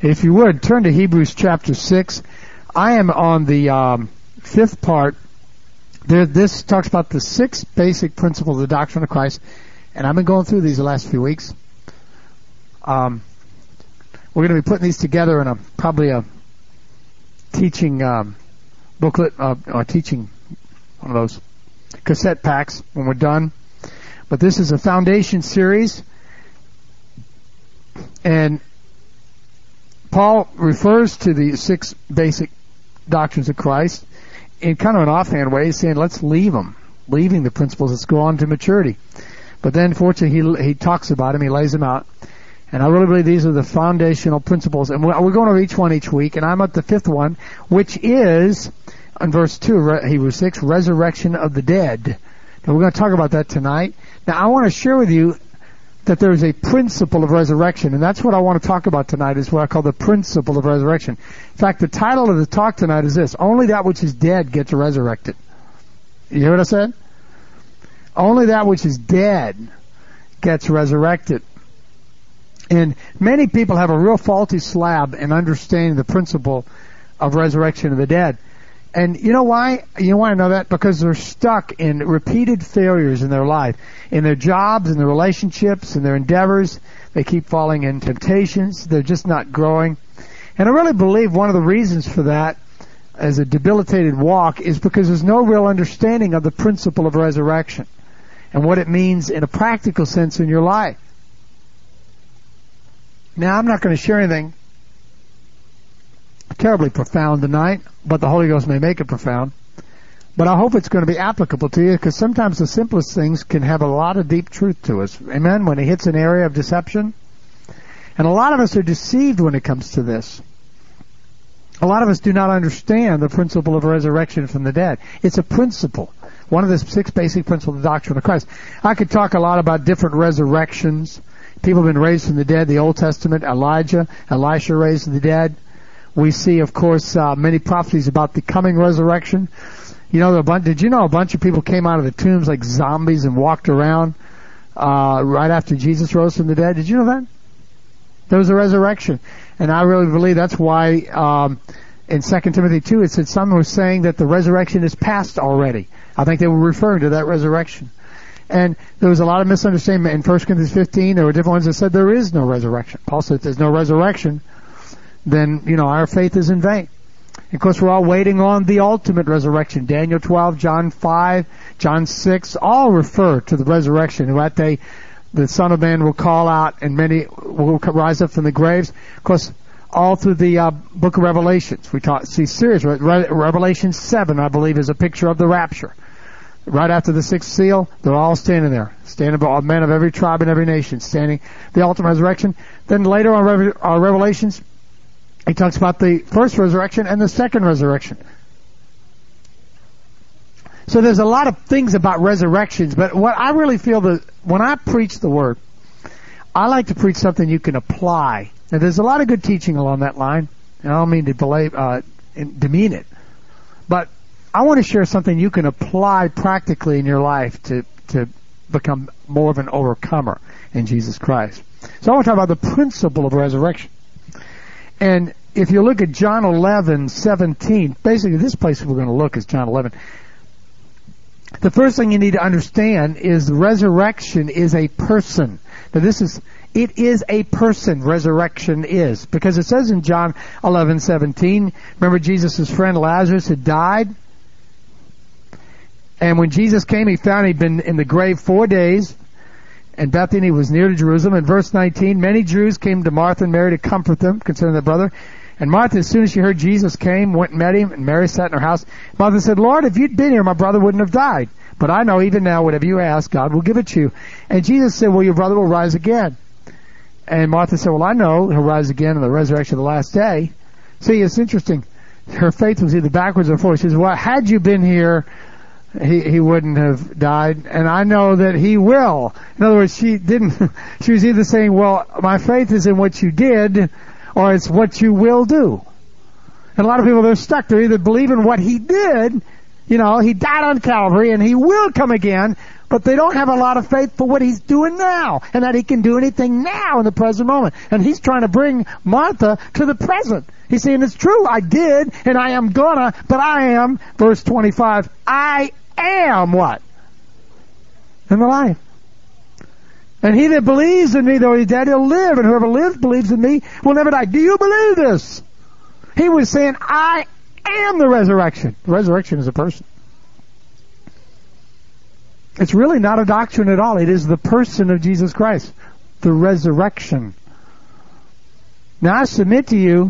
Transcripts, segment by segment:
If you would, turn to Hebrews chapter 6. I am on the fifth part. This talks about the 6 basic principles of the doctrine of Christ, and I've been going through these the last few weeks. We're going to be putting these together in probably a teaching booklet, or teaching one of those cassette packs when we're done. But this is a foundation series, and Paul refers to the 6 basic doctrines of Christ in kind of an offhand way, saying let's leaving the principles, let's go on to maturity. But then fortunately he talks about them, he lays them out. And I really believe these are the foundational principles. And we're going over each one each week, and I'm at the 5th one, which is, in verse 2, Hebrews 6, resurrection of the dead. Now we're going to talk about that tonight. Now I want to share with you that there is a principle of resurrection, and that's what I want to talk about tonight, is what I call the principle of resurrection. In fact, the title of the talk tonight is this: only that which is dead gets resurrected. You hear what I said? Only that which is dead gets resurrected. And many people have a real faulty slab in understanding the principle of resurrection of the dead. And you know why? You know why I know that? Because they're stuck in repeated failures in their life, in their jobs, in their relationships, in their endeavors. They keep falling in temptations. They're just not growing. And I really believe one of the reasons for that, as a debilitated walk, is because there's no real understanding of the principle of resurrection and what it means in a practical sense in your life. Now, I'm not going to share anything terribly profound tonight, but the Holy Ghost may make it profound. But I hope it's going to be applicable to you, because sometimes the simplest things can have a lot of deep truth to us. Amen? When it hits an area of deception. And a lot of us are deceived when it comes to this. A lot of us do not understand the principle of resurrection from the dead. It's a principle. One of the 6 basic principles of the doctrine of Christ. I could talk a lot about different resurrections. People have been raised from the dead. The Old Testament, Elijah, Elisha raised from the dead. We see, of course, many prophecies about the coming resurrection. You know, did you know a bunch of people came out of the tombs like zombies and walked around right after Jesus rose from the dead? Did you know that? There was a resurrection. And I really believe that's why in 2 Timothy 2 it said some were saying that the resurrection is past already. I think they were referring to that resurrection. And there was a lot of misunderstanding. In 1 Corinthians 15, there were different ones that said there is no resurrection. Paul said if there's no resurrection, then, you know, our faith is in vain. Of course, we're all waiting on the ultimate resurrection. Daniel 12, John 5, John 6, all refer to the resurrection. And that day, the Son of Man will call out and many will rise up from the graves. Of course, all through the book of Revelations, we see serious. Revelation 7, I believe, is a picture of the rapture. Right after the 6th seal, they're all standing there. Standing about men of every tribe and every nation, standing the ultimate resurrection. Then later on Revelations, he talks about the first resurrection and the second resurrection. So there's a lot of things about resurrections, but what I really feel that when I preach the Word, I like to preach something you can apply. And there's a lot of good teaching along that line, and I don't mean to demean it, but I want to share something you can apply practically in your life to become more of an overcomer in Jesus Christ. So I want to talk about the principle of resurrection. And if you look at John 11:17, basically this place we're going to look is John 11. The first thing you need to understand is resurrection is a person. Now it is a person, resurrection is. Because it says in John 11:17, remember Jesus' friend Lazarus had died? And when Jesus came, he found he'd been in the grave 4 days. And Bethany was near to Jerusalem. In verse 19, many Jews came to Martha and Mary to comfort them concerning their brother. And Martha, as soon as she heard Jesus came, went and met him, and Mary sat in her house. Martha said, Lord, if you'd been here, my brother wouldn't have died. But I know even now, whatever you ask, God will give it to you. And Jesus said, well, your brother will rise again. And Martha said, well, I know he'll rise again in the resurrection of the last day. See, it's interesting. Her faith was either backwards or forwards. She says, well, had you been here, he wouldn't have died, and I know that he will. In other words, she was either saying, well, my faith is in what you did, or it's what you will do. And a lot of people, they're stuck. They're either believing what he did, You know, he died on Calvary and he will come again, but they don't have a lot of faith for what he's doing now and that he can do anything now in the present moment. And he's trying to bring Martha to the present. He's saying, it's true, I did and I am gonna, but I am, verse 25, I am what? In the life. And he that believes in me, though he's dead, he'll live. And whoever lives, believes in me, will never die. Do you believe this? He was saying, I am the resurrection. The resurrection is a person. It's really not a doctrine at all. It is the person of Jesus Christ. The resurrection. Now I submit to you,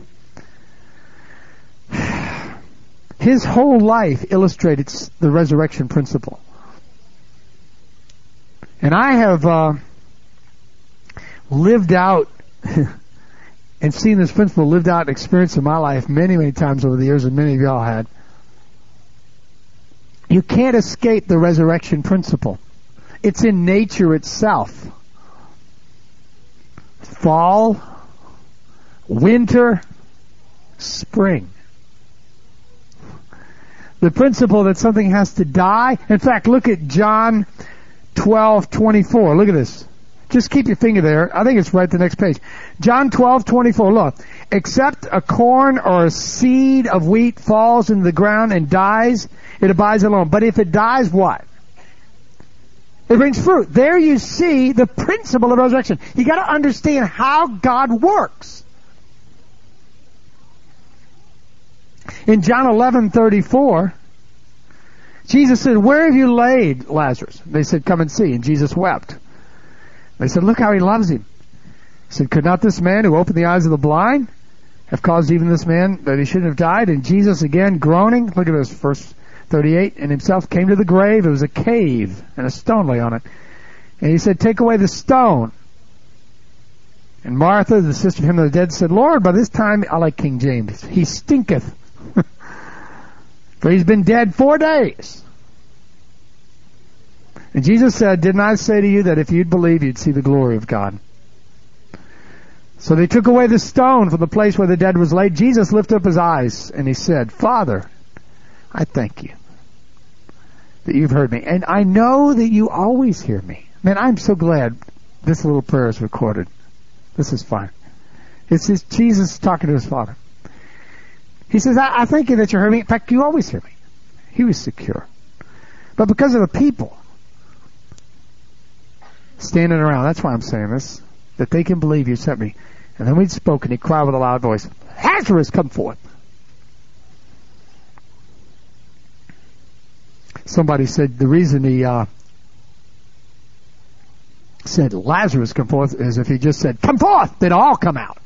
his whole life illustrated the resurrection principle. And I have lived out and seen this principle lived out and experienced in my life many, many times over the years, and many of y'all had. You can't escape the resurrection principle. It's in nature itself. Fall, winter, spring. The principle that something has to die. In fact, look at John 12:24. Look at this. Just keep your finger there. I think it's right the next page. John 12:24. Look. Except a corn or a seed of wheat falls into the ground and dies, it abides alone. But if it dies, what? It brings fruit. There you see the principle of resurrection. You got to understand how God works. In John 11:34, Jesus said, where have you laid Lazarus? They said, come and see. And Jesus wept. They said, look how he loves him. He said, could not this man who opened the eyes of the blind have caused even this man that he shouldn't have died? And Jesus again groaning, look at this, verse 38, and himself came to the grave. It was a cave, and a stone lay on it. And he said, take away the stone. And Martha, the sister of him that was dead, said, Lord, by this time, I like King James, he stinketh. For he's been dead 4 days. And Jesus said, didn't I say to you that if you'd believe, you'd see the glory of God? So they took away the stone from the place where the dead was laid. Jesus lifted up his eyes and he said, Father, I thank you that you've heard me. And I know that you always hear me. Man, I'm so glad this little prayer is recorded. This is fine. It's just Jesus talking to his Father. He says, I thank you that you heard me. In fact, you always hear me. He was secure. But because of the people standing around, that's why I'm saying this, that they can believe you sent me. And then we'd spoken, he cried with a loud voice, Lazarus, come forth. Somebody said the reason he said Lazarus come forth is if he just said, come forth, they'd all come out.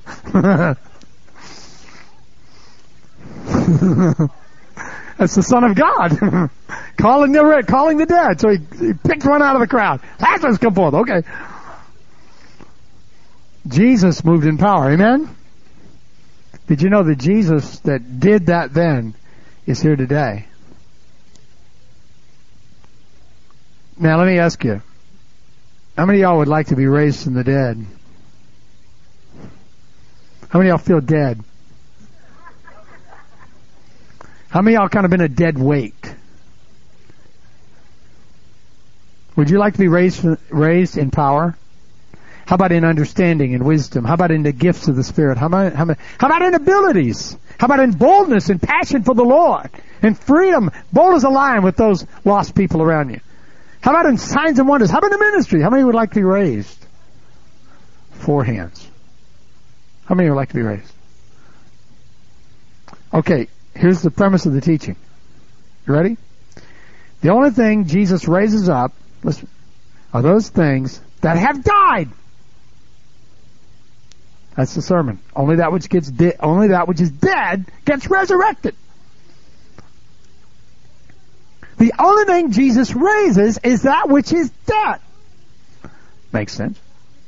That's the Son of God. calling the dead. So he picked one out of the crowd. Lazarus, come forth. Okay. Jesus moved in power. Amen? Did you know that Jesus that did that then is here today? Now let me ask you, how many of y'all would like to be raised from the dead? How many of y'all feel dead? How many of y'all kind of been a dead weight? Would you like to be raised in power? How about in understanding and wisdom? How about in the gifts of the Spirit? How about in abilities? How about in boldness and passion for the Lord? And freedom, bold as a lion with those lost people around you. How about in signs and wonders? How about in ministry? How many would like to be raised? 4 hands. How many would like to be raised? Okay, here's the premise of the teaching. You ready? The only thing Jesus raises up, listen, are those things that have died. That's the sermon. Only that which is dead gets resurrected. The only thing Jesus raises is that which is dead. Makes sense?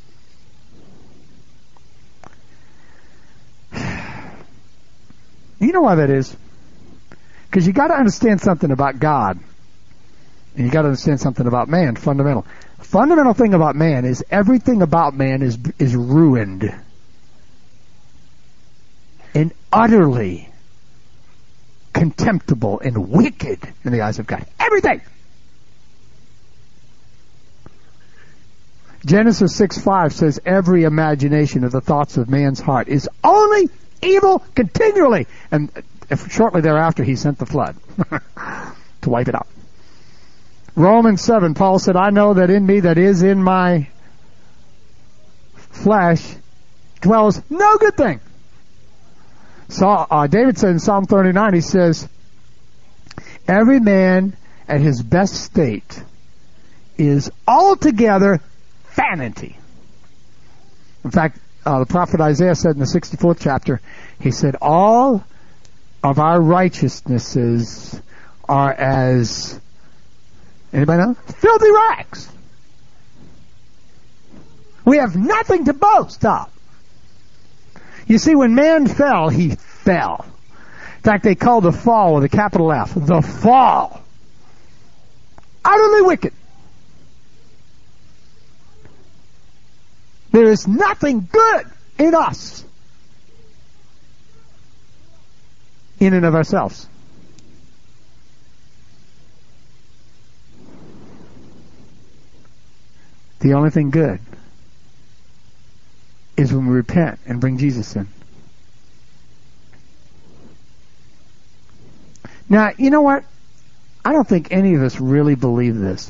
You know why that is? Because you got to understand something about God. And you got to understand something about man, fundamental. Fundamental thing about man is everything about man is ruined. And utterly contemptible and wicked in the eyes of God. Everything. Genesis 6:5 says, every imagination of the thoughts of man's heart is only evil continually. And shortly thereafter, he sent the flood to wipe it out. Romans 7, Paul said, I know that in me, that is in my flesh, dwells no good thing. So David said in Psalm 39, he says, every man at his best state is altogether vanity. In fact, the prophet Isaiah said in the 64th chapter, he said, all of our righteousnesses are as, anybody know? Filthy rags. We have nothing to boast of. You see, when man fell, he fell. In fact, they called the fall with a capital F, the fall. Utterly wicked. There is nothing good in us, in and of ourselves. The only thing good is when we repent and bring Jesus in. Now, you know what? I don't think any of us really believe this.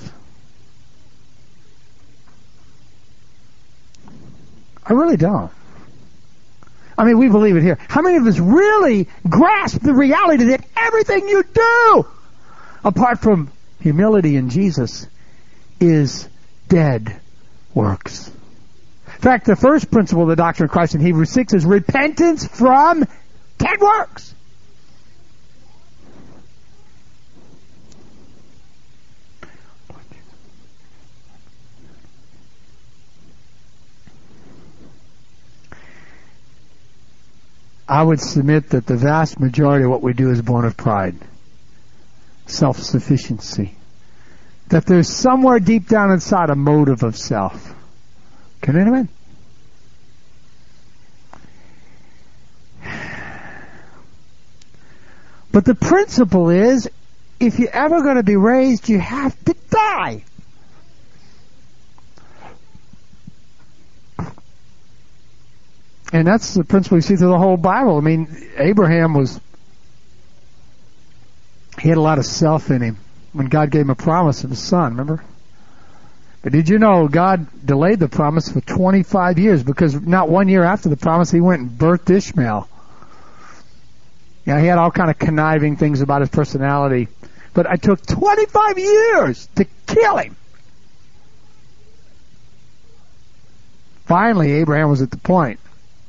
I really don't. I mean, we believe it here. How many of us really grasp the reality that everything you do, apart from humility in Jesus, is dead works? In fact, the first principle of the doctrine of Christ in Hebrews 6 is repentance from dead works. I would submit that the vast majority of what we do is born of pride, self-sufficiency. That there's somewhere deep down inside a motive of self. Can anyone? But the principle is, if you're ever going to be raised, you have to die. And that's the principle you see through the whole Bible. I mean, Abraham he had a lot of self in him when God gave him a promise of his son, remember? But did you know God delayed the promise for 25 years because not 1 year after the promise he went and birthed Ishmael. Yeah, he had all kind of conniving things about his personality. But it took 25 years to kill him. Finally, Abraham was at the point.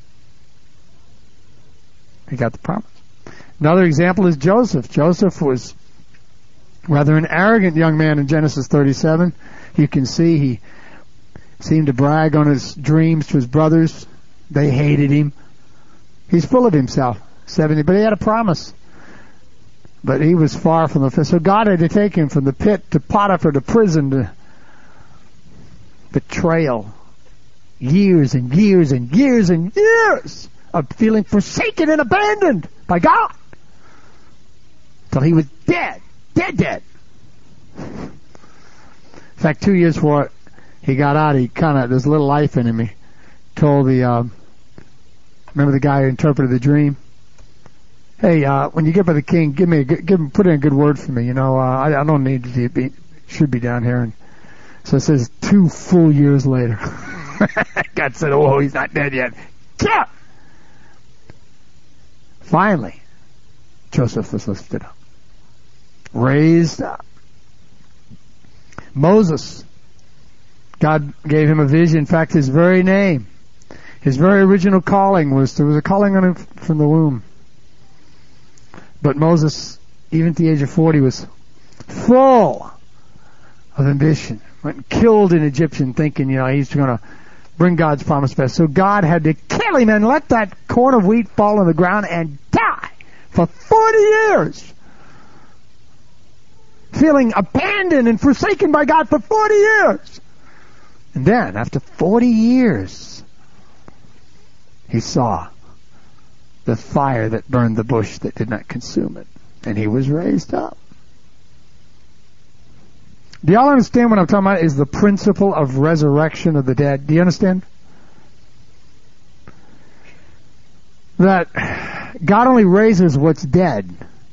He got the promise. Another example is Joseph. Joseph was rather an arrogant young man in Genesis 37. You can see he seemed to brag on his dreams to his brothers. They hated him. He's full of himself. 70, but he had a promise. But he was far from the faith. So God had to take him from the pit to Potiphar to prison to betrayal. Years and years and years and years of feeling forsaken and abandoned by God. Till he was dead. Dead. In fact, 2 years before he got out, he there's a little life in him. He told remember the guy who interpreted the dream? Hey, when you get by the king, put in a good word for me. You know, I don't need to should be down here. And so it says 2 full years later. God said, oh, he's not dead yet. Yeah! Finally, Joseph was lifted up. Raised up. Moses, God gave him a vision. In fact, his very name, his very original calling there was a calling on him from the womb. But Moses, even at the age of 40, was full of ambition. Went and killed an Egyptian thinking, he's going to bring God's promise back. So God had to kill him and let that corn of wheat fall on the ground and die for 40 years. Feeling abandoned and forsaken by God for 40 years. And then, after 40 years, he saw the fire that burned the bush that did not consume it. And he was raised up. Do y'all understand what I'm talking about is the principle of resurrection of the dead? Do you understand? That God only raises what's dead.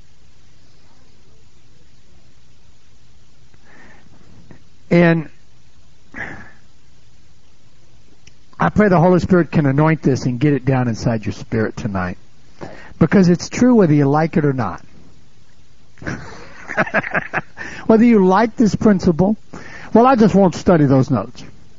And I pray the Holy Spirit can anoint this and get it down inside your spirit tonight. Because it's true whether you like it or not. Whether you like this principle, well, I just won't study those notes.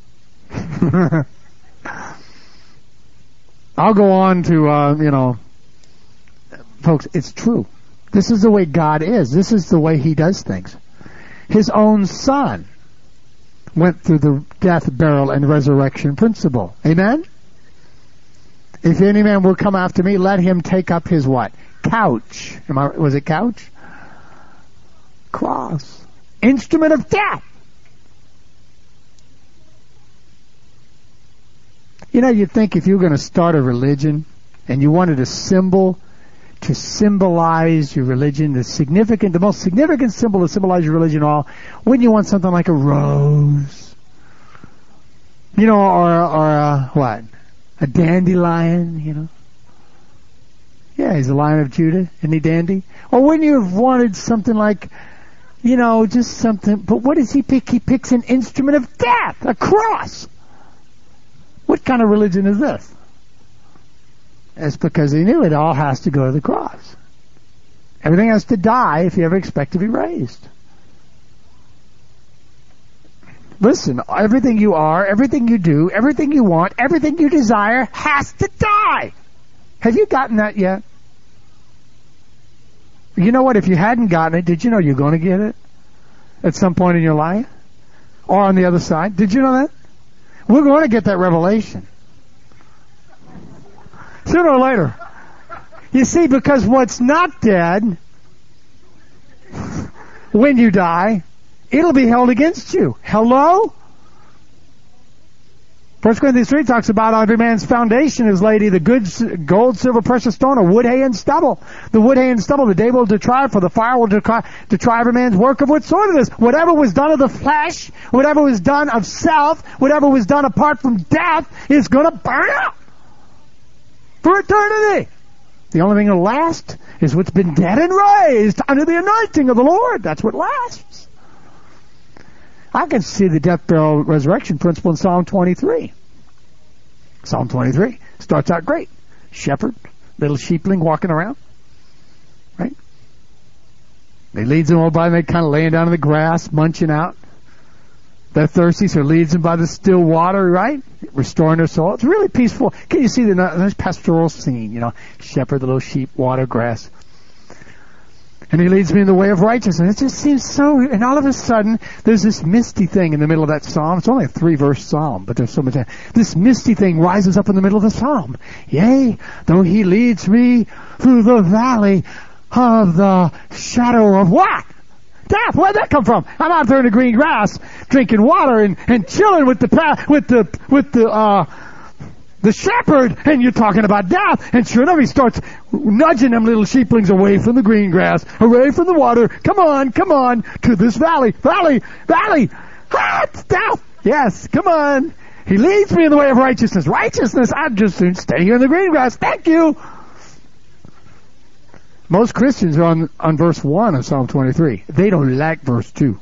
I'll go on to, folks, it's true. This is the way God is. This is the way He does things. His own Son went through the death, burial, and resurrection principle. Amen? If any man will come after me, let him take up his what? Couch. Was it couch? Cross. Instrument of death. You'd think if you were going to start a religion and you wanted a symbol to symbolize your religion, the most significant symbol to symbolize your religion all, wouldn't you want something like a rose? Or what? A dandelion, Yeah, he's the Lion of Judah. Isn't he dandy? Or wouldn't you have wanted something like, just something, but what does he pick? He picks an instrument of death, a cross. What kind of religion is this? It's because he knew it all has to go to the cross. Everything has to die if you ever expect to be raised. Listen, everything you are, everything you do, everything you want, everything you desire has to die. Have you gotten that yet? You know what? If you hadn't gotten it, did you know you're going to get it at some point in your life? Or on the other side? Did you know that? We're going to get that revelation. Sooner or later. You see, because what's not dead, when you die, it'll be held against you. Hello? 1 Corinthians 3 talks about every man's foundation is laid either good gold, silver, precious stone, or wood, hay, and stubble. The wood, hay, and stubble, the day will try, for the fire will try every man's work of what sort it is. Whatever was done of the flesh, whatever was done of self, whatever was done apart from death is going to burn up for eternity. The only thing that will last is what's been dead and raised under the anointing of the Lord. That's what lasts. I can see the death, burial, resurrection principle in Psalm 23. Psalm 23 starts out great. Shepherd, little sheepling walking around. Right? He leads them all by, and they kind of laying down in the grass, munching out. They're thirsty, so leads them by the still water, right? Restoring their soul. It's really peaceful. Can you see the nice pastoral scene, shepherd, the little sheep, water, grass. And he leads me in the way of righteousness. It just seems so, and all of a sudden, there's this misty thing in the middle of that psalm. It's only a 3-verse psalm, but there's so much. This misty thing rises up in the middle of the psalm. Yea, though he leads me through the valley of the shadow of what? Death. Where'd that come from? I'm out there in the green grass, drinking water and chilling with the shepherd, and you're talking about death. And sure enough, he starts nudging them little sheeplings away from the green grass, away from the water. Come on, to this valley. Ah, it's death. Yes, come on. He leads me in the way of righteousness. Righteousness, I'd just soon stay here in the green grass. Thank you. Most Christians are on verse 1 of Psalm 23. They don't like verse 2.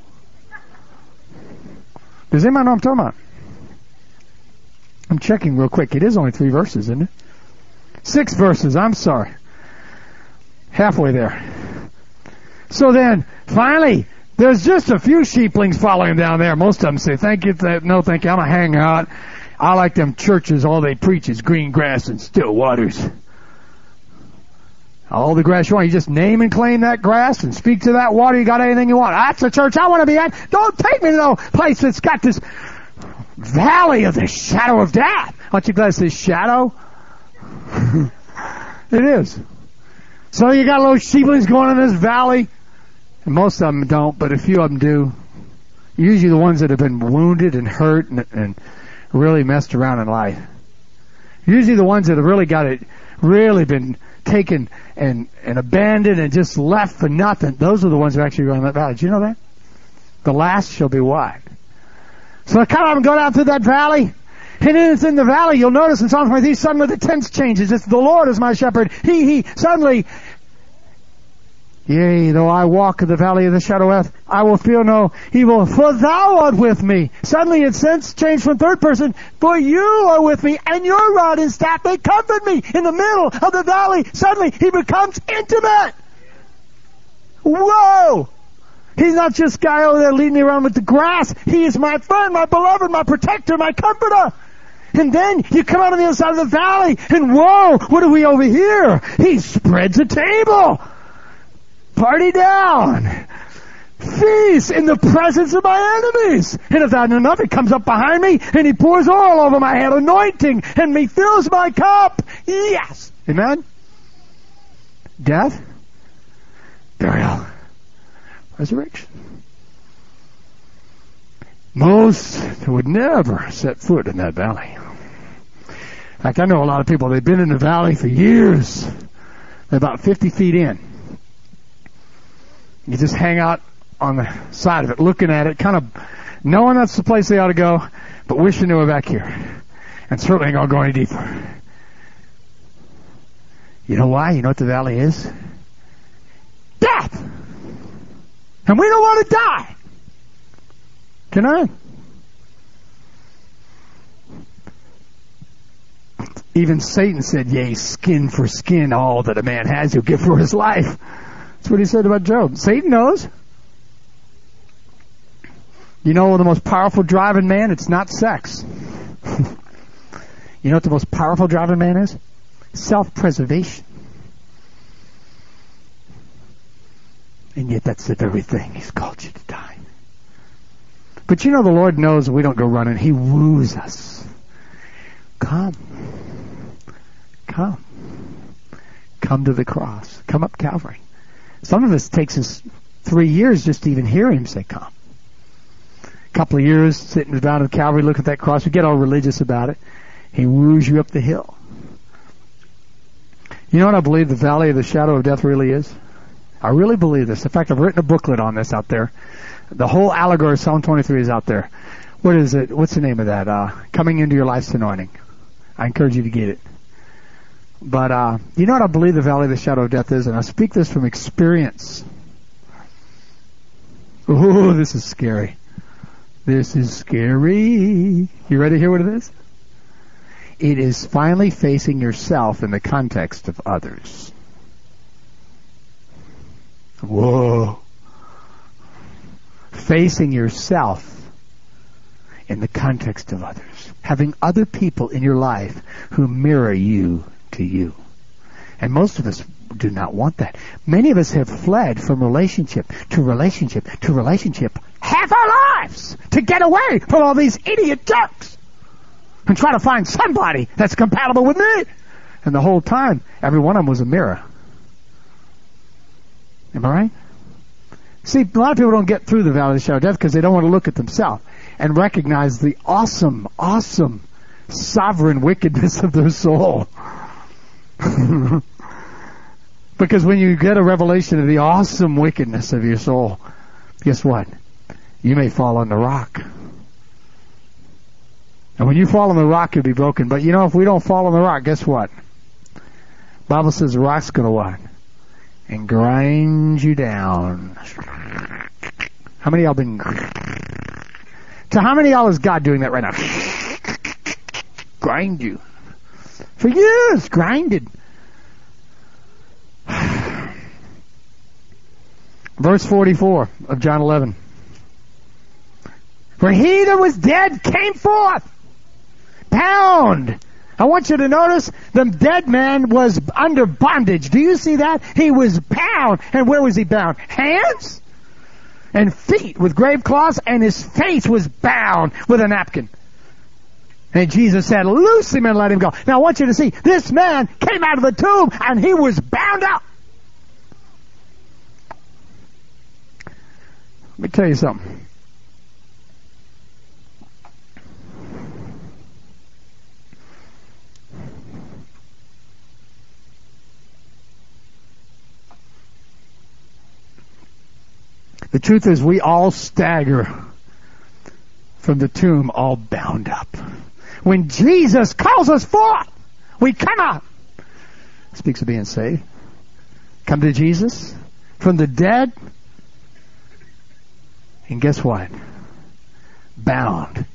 Does anybody know what I'm talking about? I'm checking real quick. It is only 3 verses, isn't it? 6 verses. I'm sorry. Halfway there. So then, finally, there's just a few sheeplings following him down there. Most of them say, thank you. No, thank you. I'm going to hang out. I like them churches. All they preach is green grass and still waters. All the grass you want. You just name and claim that grass and speak to that water. You got anything you want. That's the church I want to be at. Don't take me to no place that's got this valley of the shadow of death. Aren't you glad it says shadow? It is. So you got little sheeplings going in this valley. And most of them don't, but a few of them do. Usually the ones that have been wounded and hurt and really messed around in life. Usually the ones that have really got it, really been taken and abandoned and just left for nothing, those are the ones who actually run that valley. Do you know that? The last shall be wide. So I come up and go down through that valley. And it's in the valley, you'll notice in Psalm 23, suddenly the tense changes. It's the Lord is my shepherd. Suddenly, yea, though I walk in the valley of the shadow of death, I will fear no evil, for thou art with me. Suddenly its sense changed from third person, for you are with me, and your rod and staff, they comfort me. In the middle of the valley, suddenly he becomes intimate. Whoa! He's not just a guy over there leading me around with the grass. He is my friend, my beloved, my protector, my comforter. And then you come out on the other side of the valley, and whoa, what are we over here? He spreads a table. Party down. Feast in the presence of my enemies. And if that's not enough, he comes up behind me, and he pours oil over my head, anointing, and he fills my cup. Yes. Amen? Death, burial, resurrection. Most would never set foot in that valley. In fact, I know a lot of people, they've been in the valley for years. They're about 50 feet in. You just hang out on the side of it, looking at it, kind of knowing that's the place they ought to go, but wishing they were back here. And certainly ain't going to go any deeper. You know why? You know what the valley is? Death! And we don't want to die. Can I? Even Satan said, yea, skin for skin, all that a man has, he'll give for his life. That's what he said about Job. Satan knows. You know the most powerful driving man? It's not sex. You know what the most powerful driving man is? Self-preservation. And yet that's the very thing he's called you to die. But you know the Lord knows we don't go running. He woos us. Come. Come. Come to the cross. Come up Calvary. Some of us takes us 3 years just to even hear him say come. A couple of years sitting down at Calvary, look at that cross. We get all religious about it. He woos you up the hill. You know what I believe the valley of the shadow of death really is? I really believe this. In fact, I've written a booklet on this out there. The whole allegory of Psalm 23 is out there. What is it? What's the name of that? Coming into Your Life's Anointing. I encourage you to get it. But you know what I believe the valley of the shadow of death is? And I speak this from experience. Ooh, this is scary. This is scary. You ready to hear what it is? It is finally facing yourself in the context of others. Whoa. Facing yourself in the context of others. Having other people in your life who mirror you to you. And most of us do not want that. Many of us have fled from relationship to relationship to relationship half our lives to get away from all these idiot jerks and try to find somebody that's compatible with me. And the whole time, every one of them was a mirror. Am I right? See, a lot of people don't get through the valley of the shadow of death because they don't want to look at themselves and recognize the awesome, awesome, sovereign wickedness of their soul. Because when you get a revelation of the awesome wickedness of your soul, guess what? You may fall on the rock. And when you fall on the rock, you'll be broken. But you know, if we don't fall on the rock, guess what? Bible says the rock's going to what? And grind you down. How many of y'all been... To how many of y'all is God doing that right now? Grind you. For years, grinded. Verse 44 of John 11. For he that was dead came forth, bound. I want you to notice the dead man was under bondage. Do you see that? He was bound. And where was he bound? Hands and feet with grave cloths, and his face was bound with a napkin. And Jesus said, loose him and let him go. Now I want you to see, this man came out of the tomb and he was bound up. Let me tell you something. The truth is we all stagger from the tomb all bound up. When Jesus calls us forth, we come out. Speaks of being saved. Come to Jesus from the dead. And guess what? Bound.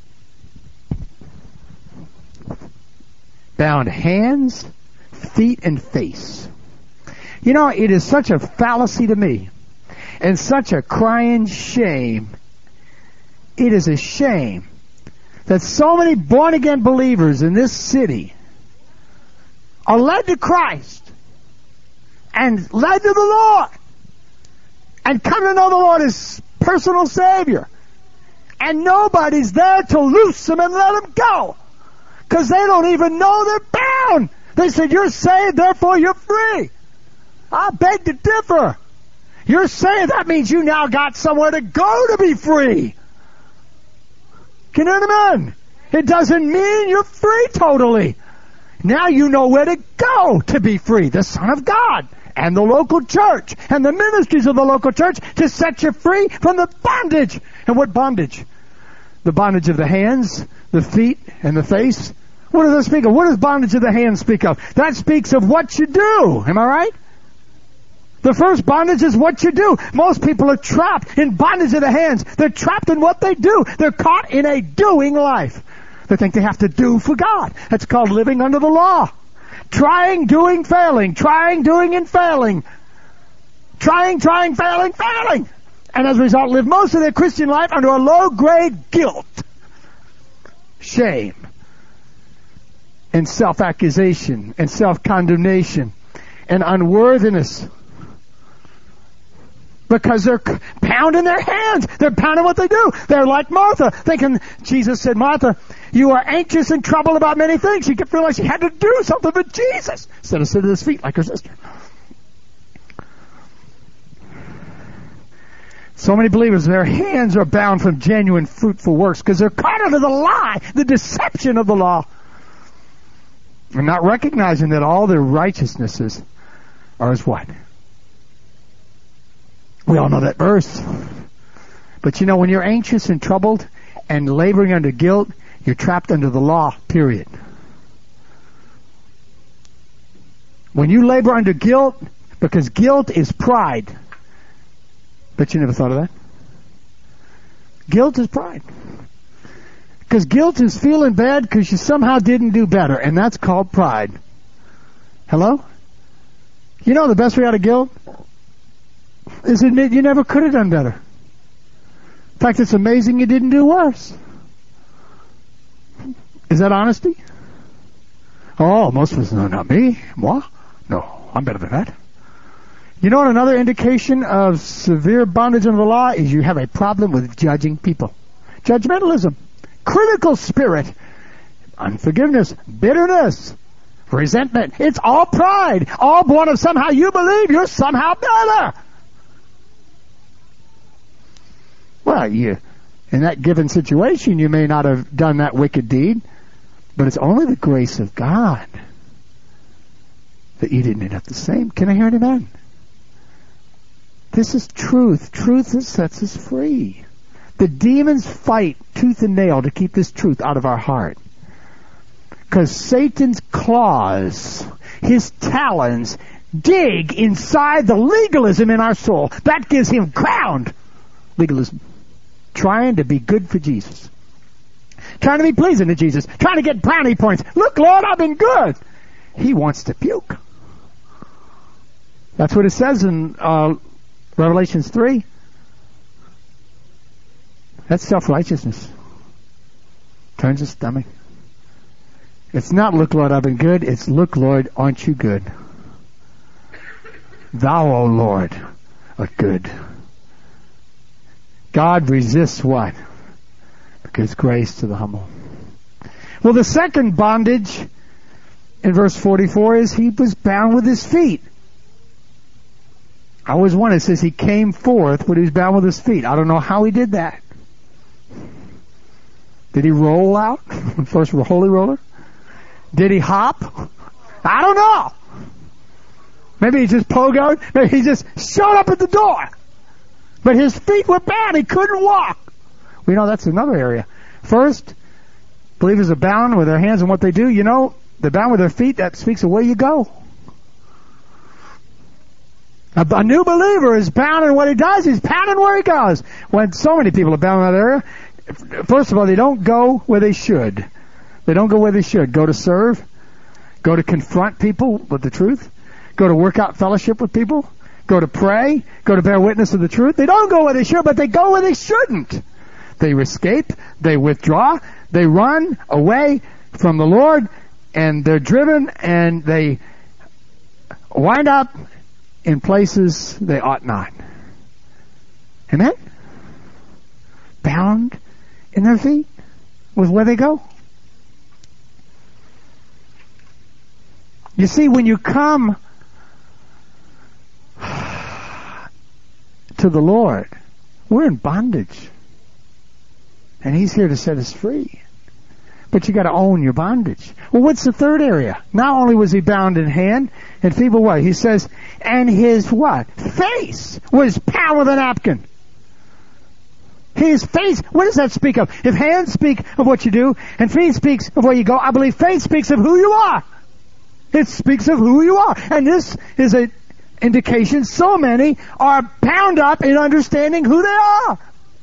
Bound hands, feet, and face. You know, it is such a fallacy to me and such a crying shame. It is a shame that so many born-again believers in this city are led to Christ and led to the Lord and come to know the Lord as personal Savior. And nobody's there to loose them and let them go, because they don't even know they're bound. They said, you're saved, therefore you're free. I beg to differ. You're saved, that means you now got somewhere to go to be free. Can you hear amen? It doesn't mean you're free totally. Now you know where to go to be free. The Son of God and the local church and the ministries of the local church to set you free from the bondage. And what bondage? The bondage of the hands, the feet, and the face. What does that speak of? What does bondage of the hands speak of? That speaks of what you do. Am I right? The first bondage is what you do. Most people are trapped in bondage of the hands. They're trapped in what they do. They're caught in a doing life. They think they have to do for God. That's called living under the law. Trying, doing, failing. Trying, doing, and failing. Trying, failing. And as a result, live most of their Christian life under a low-grade guilt, shame, and self-accusation, and self-condemnation, and unworthiness. Because they're pounding their hands. They're pounding what they do. They're like Martha, thinking, Jesus said, Martha, you are anxious and troubled about many things. She realized she had to do something for Jesus instead of sitting at his feet like her sister. So many believers, their hands are bound from genuine fruitful works because they're caught under the lie, the deception of the law. And not recognizing that all their righteousnesses are as what? We all know that verse. But you know, when you're anxious and troubled and laboring under guilt, you're trapped under the law, period. When you labor under guilt, because guilt is pride. Bet you never thought of that. Guilt is pride. Because guilt is feeling bad because you somehow didn't do better, and that's called pride. Hello? You know the best way out of guilt is admit you never could have done better. In fact, it's amazing you didn't do worse. Is that honesty? Oh, most of us know, not me. Moi? No, I'm better than that. You know what another indication of severe bondage under the law is? You have a problem with judging people. Judgmentalism. Critical spirit. Unforgiveness. Bitterness. Resentment. It's all pride. All born of somehow you believe you're somehow better. Well, in that given situation, you may not have done that wicked deed, but it's only the grace of God that you didn't end up the same. Can I hear an amen? This is truth. Truth that sets us free. The demons fight tooth and nail to keep this truth out of our heart. Because Satan's claws, his talons, dig inside the legalism in our soul. That gives him ground. Legalism. Trying to be good for Jesus. Trying to be pleasing to Jesus. Trying to get brownie points. Look, Lord, I've been good. He wants to puke. That's what it says in Revelations 3. That's self-righteousness. Turns his stomach. It's not, look, Lord, I've been good. It's, look, Lord, aren't you good? Thou, O Lord, art good. God resists what? Because grace to the humble. Well, the second bondage in verse 44 is he was bound with his feet. I always wonder, it says he came forth, but he was bound with his feet. I don't know how he did that. Did he roll out? First holy roller? Did he hop? I don't know. Maybe he just pogoed. Maybe he just showed up at the door. But his feet were bound. He couldn't walk. We know that's another area. First, believers are bound with their hands and what they do. You know, they're bound with their feet. That speaks of where you go. A new believer is bound in what he does. He's bound in where he goes. When so many people are bound in that area, first of all, they don't go where they should. They don't go where they should. Go to serve. Go to confront people with the truth. Go to work out fellowship with people. Go to pray. Go to bear witness of the truth. They don't go where they should, but they go where they shouldn't. They escape. They withdraw. They run away from the Lord, and they're driven, and they wind up in places they ought not. Amen? Bound in their feet with where they go. You see, when you come to the Lord, we're in bondage. And He's here to set us free. But you got to own your bondage. Well, what's the third area? Not only was he bound in hand and feet, but what? He says, and his what? Face was bound with a napkin. His face, what does that speak of? If hands speak of what you do, and feet speaks of where you go, I believe faith speaks of who you are. It speaks of who you are. And this is an indication so many are bound up in understanding who they are.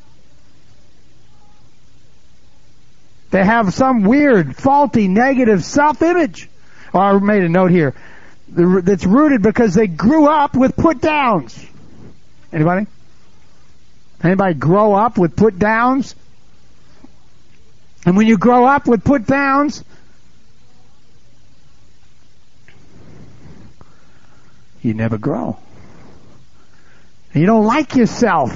They have some weird, faulty, negative self-image. Oh, I made a note here that's rooted because they grew up with put-downs. Anybody? Anybody grow up with put-downs? And when you grow up with put-downs, you never grow. And you don't like yourself.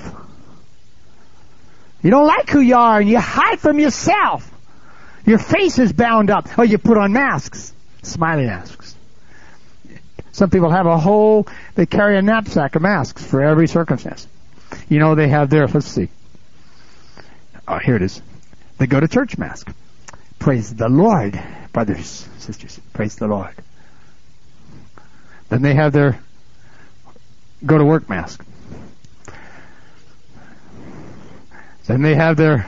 You don't like who you are, and you hide from yourself. Your face is bound up. Oh, you put on masks. Smiley masks. Some people have they carry a knapsack of masks for every circumstance. You know, they have let's see. Oh, here it is. They go to church mask. Praise the Lord, brothers, sisters. Praise the Lord. Then they have their go to work mask. Then they have their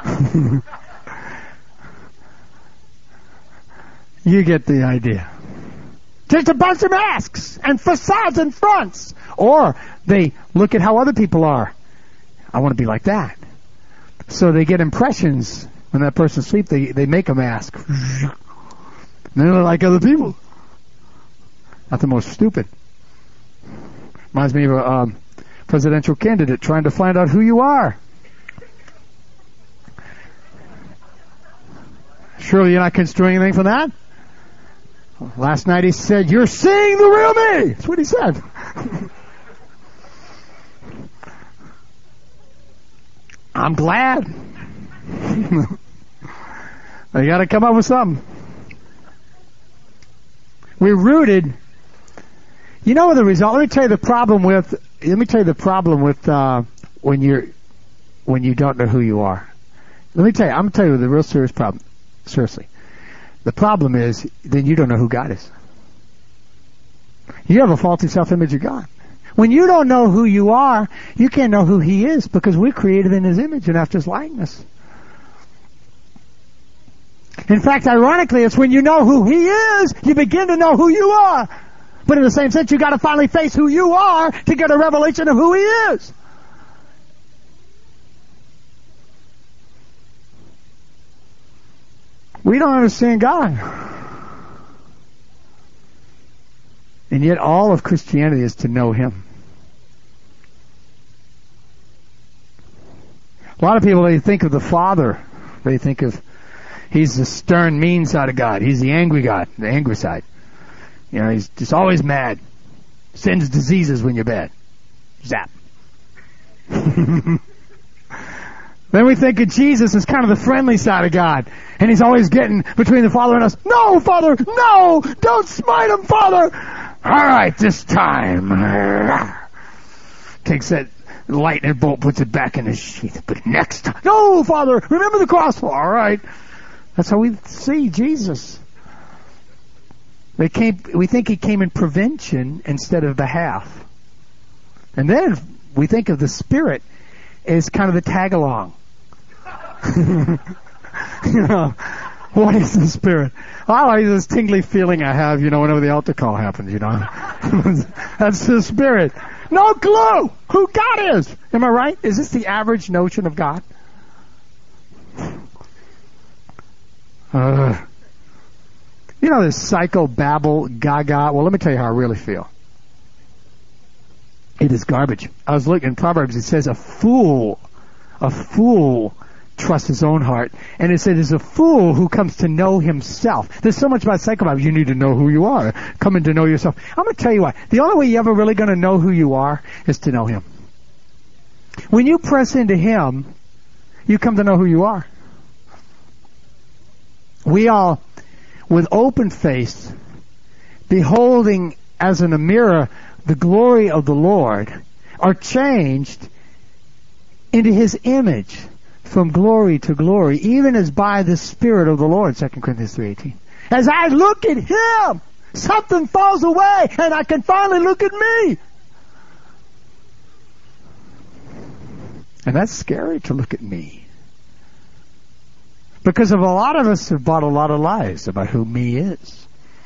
you get the idea. Just a bunch of masks and facades and fronts. Or they look at how other people are. I want to be like that. So they get impressions when that person sleeps. They make a mask. And they're like other people. Not the most stupid. Reminds me of a presidential candidate trying to find out who you are. Surely you're not construing anything from that? Last night he said, "You're seeing the real me." That's what he said. I'm glad. You got to come up with something. We're rooted. You know the result. Let me tell you the problem with when you don't know who you are. I'm going to tell you the real serious problem. Seriously. The problem is then you don't know who God is. You have a faulty self-image of God. When you don't know who you are, you can't know who He is, because we're created in His image and after His likeness. In fact, ironically, it's when you know who He is, you begin to know who you are. But in the same sense, you got to finally face who you are to get a revelation of who He is. We don't understand God. And yet all of Christianity is to know Him. A lot of people, they think of the Father. They think of He's the stern, mean side of God. He's the angry God, the angry side. You know, He's just always mad. Sends diseases when you're bad. Zap. Then we think of Jesus as kind of the friendly side of God. And He's always getting between the Father and us. No, Father, no! Don't smite him, Father! All right, this time. Takes that lightning bolt, puts it back in his sheath. But next time. No, Father, remember the cross. All right. That's how we see Jesus. We think He came in prevention instead of behalf. And then we think of the Spirit as kind of the tag-along. You know, what is the Spirit? Oh, it's this tingly feeling I have, whenever the altar call happens, That's the Spirit. No clue who God is. Am I right? Is this the average notion of God? This psychobabble gaga. Well, let me tell you how I really feel. It is garbage. I was looking in Proverbs. It says a fool trusts his own heart. And it says it's a fool who comes to know himself. There's so much about psychobabble. You need to know who you are. Coming to know yourself. I'm going to tell you what. The only way you're ever really going to know who you are is to know Him. When you press into Him, you come to know who you are. We all, with open face, beholding as in a mirror the glory of the Lord, are changed into His image from glory to glory, even as by the Spirit of the Lord, 2 Corinthians 3:18. As I look at Him, something falls away, and I can finally look at me. And that's scary, to look at me. Because a lot of us have bought a lot of lies about who me is.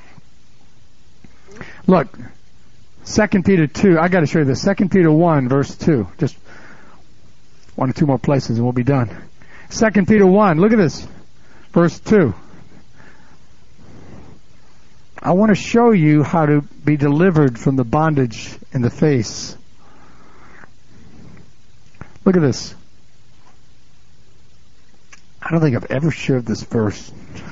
Look, 2 Peter 2, I got to show you this. 2 Peter 1, verse 2. Just one or two more places and we'll be done. 2 Peter 1, look at this. Verse 2. I want to show you how to be delivered from the bondage in the face. Look at this. I don't think I've ever shared this verse.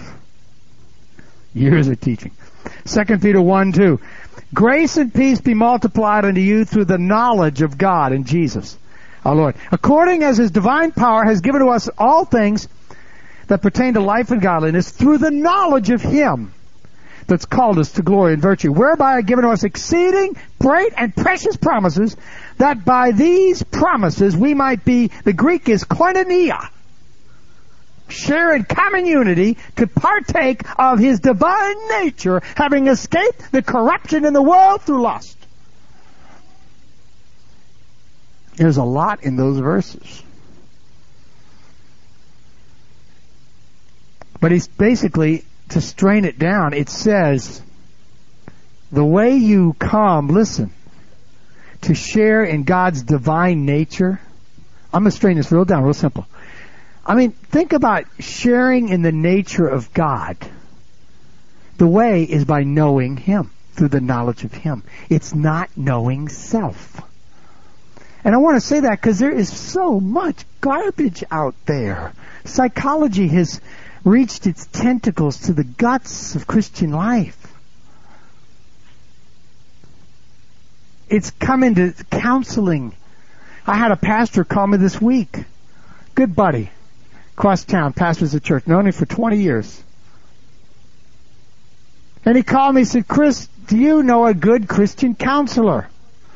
Years of teaching. 2 Peter 1, 2. Grace and peace be multiplied unto you through the knowledge of God and Jesus, our Lord, according as His divine power has given to us all things that pertain to life and godliness, through the knowledge of Him that's called us to glory and virtue, whereby are given to us exceeding great and precious promises, that by these promises we might be, the Greek is koinonia, share in common unity, to partake of His divine nature, having escaped the corruption in the world through lust. There's a lot in those verses. But he's basically, to strain it down, it says, the way you come, listen, to share in God's divine nature. I'm going to strain this real down, real simple. I mean, think about sharing in the nature of God. The way is by knowing Him, through the knowledge of Him. It's not knowing self. And I want to say that because there is so much garbage out there. Psychology has reached its tentacles to the guts of Christian life. It's come into counseling. I had a pastor call me this week. Good buddy. Across town, pastors a church. Known him for 20 years. And he called me and said, Chris, do you know a good Christian counselor?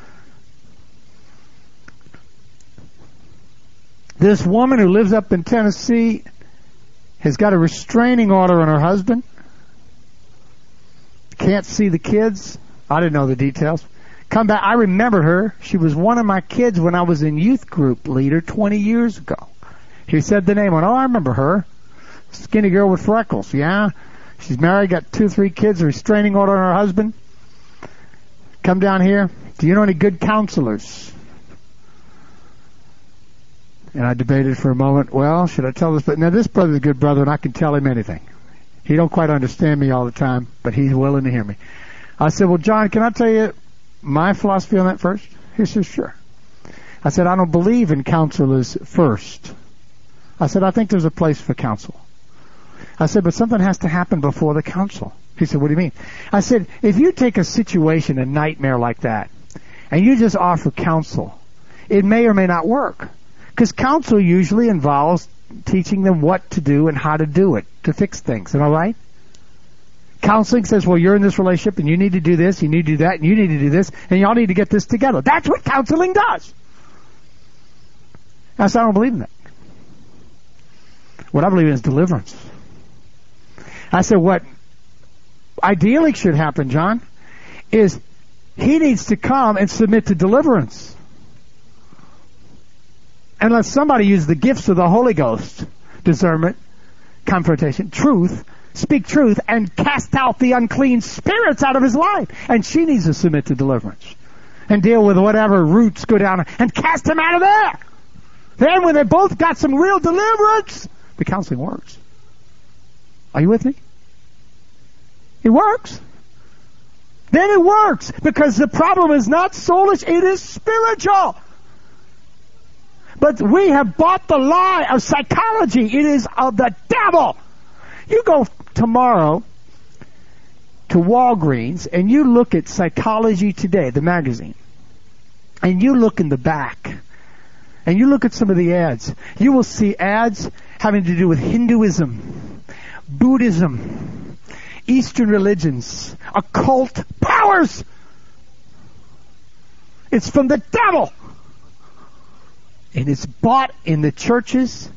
This woman who lives up in Tennessee has got a restraining order on her husband. Can't see the kids. I didn't know the details. Come back. I remember her. She was one of my kids when I was in youth group leader 20 years ago. He said the name. Oh, I remember her. Skinny girl with freckles. Yeah. She's married, got 2, 3 kids, a restraining order on her husband. Come down here. Do you know any good counselors? And I debated for a moment. Well, should I tell this? But now this brother's a good brother, and I can tell him anything. He don't quite understand me all the time, but he's willing to hear me. I said, well, John, can I tell you my philosophy on that first? He said, sure. I said, I don't believe in counselors first. I said, I think there's a place for counsel. I said, but something has to happen before the counsel. He said, what do you mean? I said, if you take a situation, a nightmare like that, and you just offer counsel, it may or may not work. Because counsel usually involves teaching them what to do and how to do it, to fix things. Am I right? Counseling says, well, you're in this relationship, and you need to do this, you need to do that, and you need to do this, and y'all need to get this together. That's what counseling does. I said, I don't believe in that. What I believe in is deliverance. I said, what ideally should happen, John, is he needs to come and submit to deliverance. unless somebody uses the gifts of the Holy Ghost, discernment, confrontation, truth, speak truth, and cast out the unclean spirits out of his life. And she needs to submit to deliverance and deal with whatever roots go down and cast him out of there. Then when they both got some real deliverance, the counseling works. Are you with me? It works. Then it works, because the problem is not soulish, it is spiritual. But we have bought the lie of psychology. It is of the devil. You go tomorrow to Walgreens and you look at Psychology Today, the magazine, and you look in the back and you look at some of the ads. You will see ads having to do with Hinduism, Buddhism, Eastern religions, occult powers. It's from the devil. And it's bought in the churches.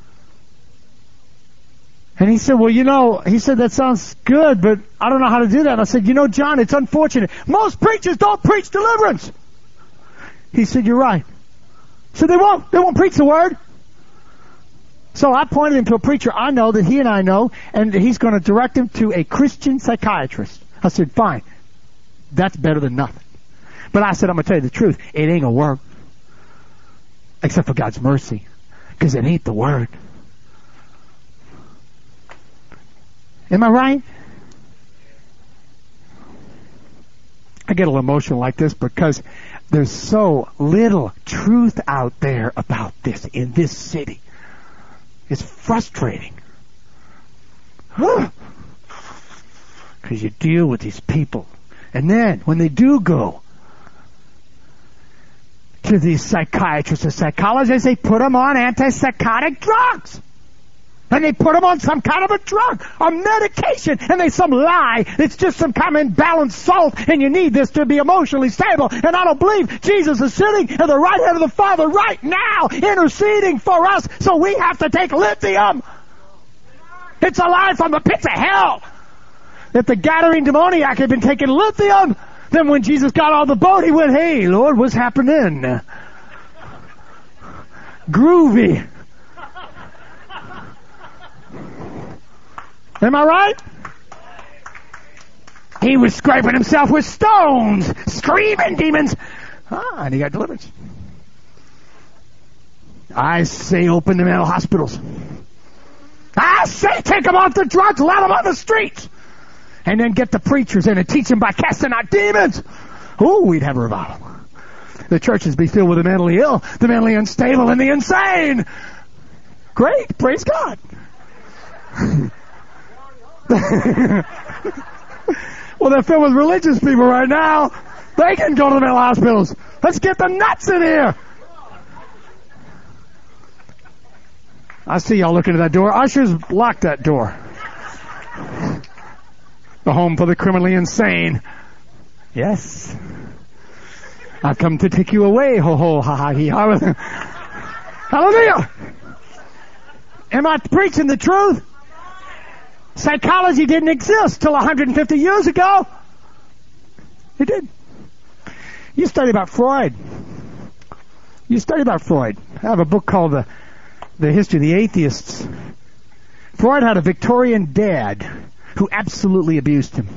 And he said, well, he said, that sounds good, but I don't know how to do that. And I said, John, it's unfortunate. Most preachers don't preach deliverance. He said, you're right. So they won't preach the word. So I pointed him to a preacher I know that he and I know, and he's going to direct him to a Christian psychiatrist. I said, fine. That's better than nothing. But I said, I'm going to tell you the truth. It ain't going to work. Except for God's mercy. Because it ain't the word. Am I right? I get a little emotional like this because there's so little truth out there about this in this city. It's frustrating. Because you deal with these people. And then, when they do go to these psychiatrists or psychologists, they put them on antipsychotic drugs. And they put them on some kind of a drug, a medication, and they some lie. It's just some kind of imbalanced salt, and you need this to be emotionally stable. And I don't believe Jesus is sitting at the right hand of the Father right now, interceding for us, so we have to take lithium. It's a lie from the pits of hell. If the Gadarene demoniac had been taking lithium, then when Jesus got on the boat, he went, hey, Lord, what's happening? Groovy. Am I right? He was scraping himself with stones, screaming demons. And he got deliverance. I say open the mental hospitals. I say take them off the drugs, let them on the streets. And then get the preachers in and teach them by casting out demons. Oh, we'd have a revival. The churches be filled with the mentally ill, the mentally unstable, and the insane. Great. Praise God. Well, they're filled with religious people right now. They can go to the mental hospitals. Let's get the nuts in here. I see y'all looking at that door. Ushers, lock that door. The home for the criminally insane. Yes. I've come to take you away. Ho, ho, ha, ha, he, ha. Hallelujah. Am I preaching the truth? Psychology didn't exist till 150 years ago. It did. You study about Freud. I have a book called The History of the Atheists. Freud had a Victorian dad who absolutely abused him.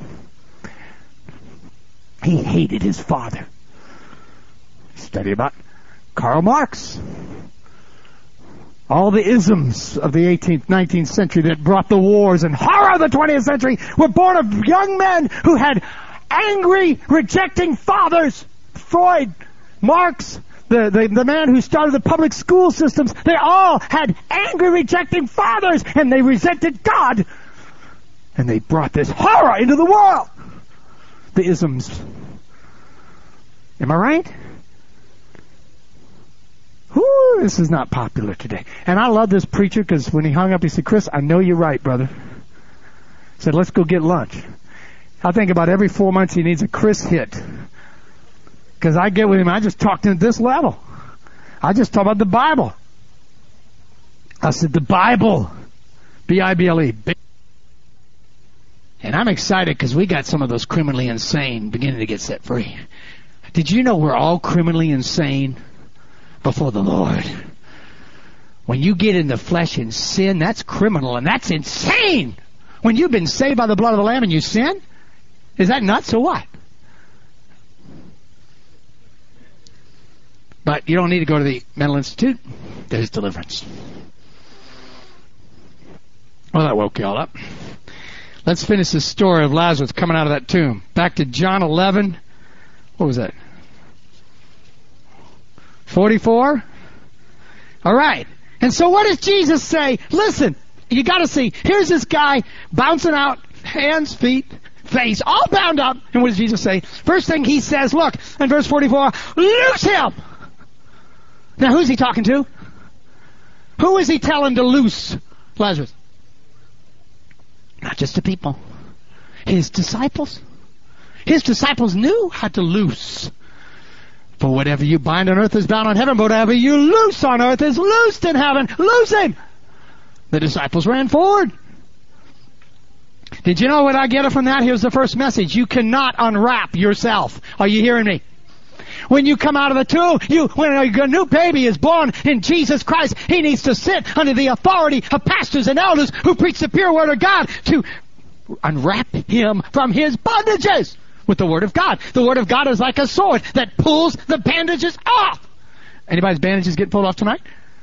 He hated his father. Study about Karl Marx. All the isms of the 18th, 19th century that brought the wars and horror of the 20th century were born of young men who had angry, rejecting fathers. Freud, Marx, the man who started the public school systems, they all had angry, rejecting fathers, and they resented God. And they brought this horror into the world. The isms. Am I right? Whoo, this is not popular today. And I love this preacher because when he hung up, he said, Chris, I know you're right, brother. He said, let's go get lunch. I think about every 4 months he needs a Chris hit. Because I get with him, I just talk to him at this level. I just talk about the Bible. I said, the Bible. B-I-B-L-E. And I'm excited because we got some of those criminally insane beginning to get set free. Did you know we're all criminally insane before the Lord? When you get in the flesh and sin, that's criminal and that's insane. When you've been saved by the blood of the Lamb and you sin, is that nuts or what? But you don't need to go to the mental institute. There's deliverance. Well, that woke you all up. Let's finish the story of Lazarus coming out of that tomb. Back to John 11. What was that? 44? All right. And so what does Jesus say? Listen, you got to see. Here's this guy bouncing out, hands, feet, face, all bound up. And what does Jesus say? First thing he says, look, in verse 44, loose him! Now, who's he talking to? Who is he telling to loose Lazarus? Not just the people. His disciples. His disciples knew how to loose. For whatever you bind on earth is bound on heaven, but whatever you loose on earth is loosed in heaven. Loose him! The disciples ran forward. Did you know what I get from that? Here's the first message. You cannot unwrap yourself. Are you hearing me? When you come out of the tomb, when a new baby is born in Jesus Christ, he needs to sit under the authority of pastors and elders who preach the pure word of God to unwrap him from his bondages with the word of God. The word of God is like a sword that pulls the bandages off. Anybody's bandages getting pulled off tonight?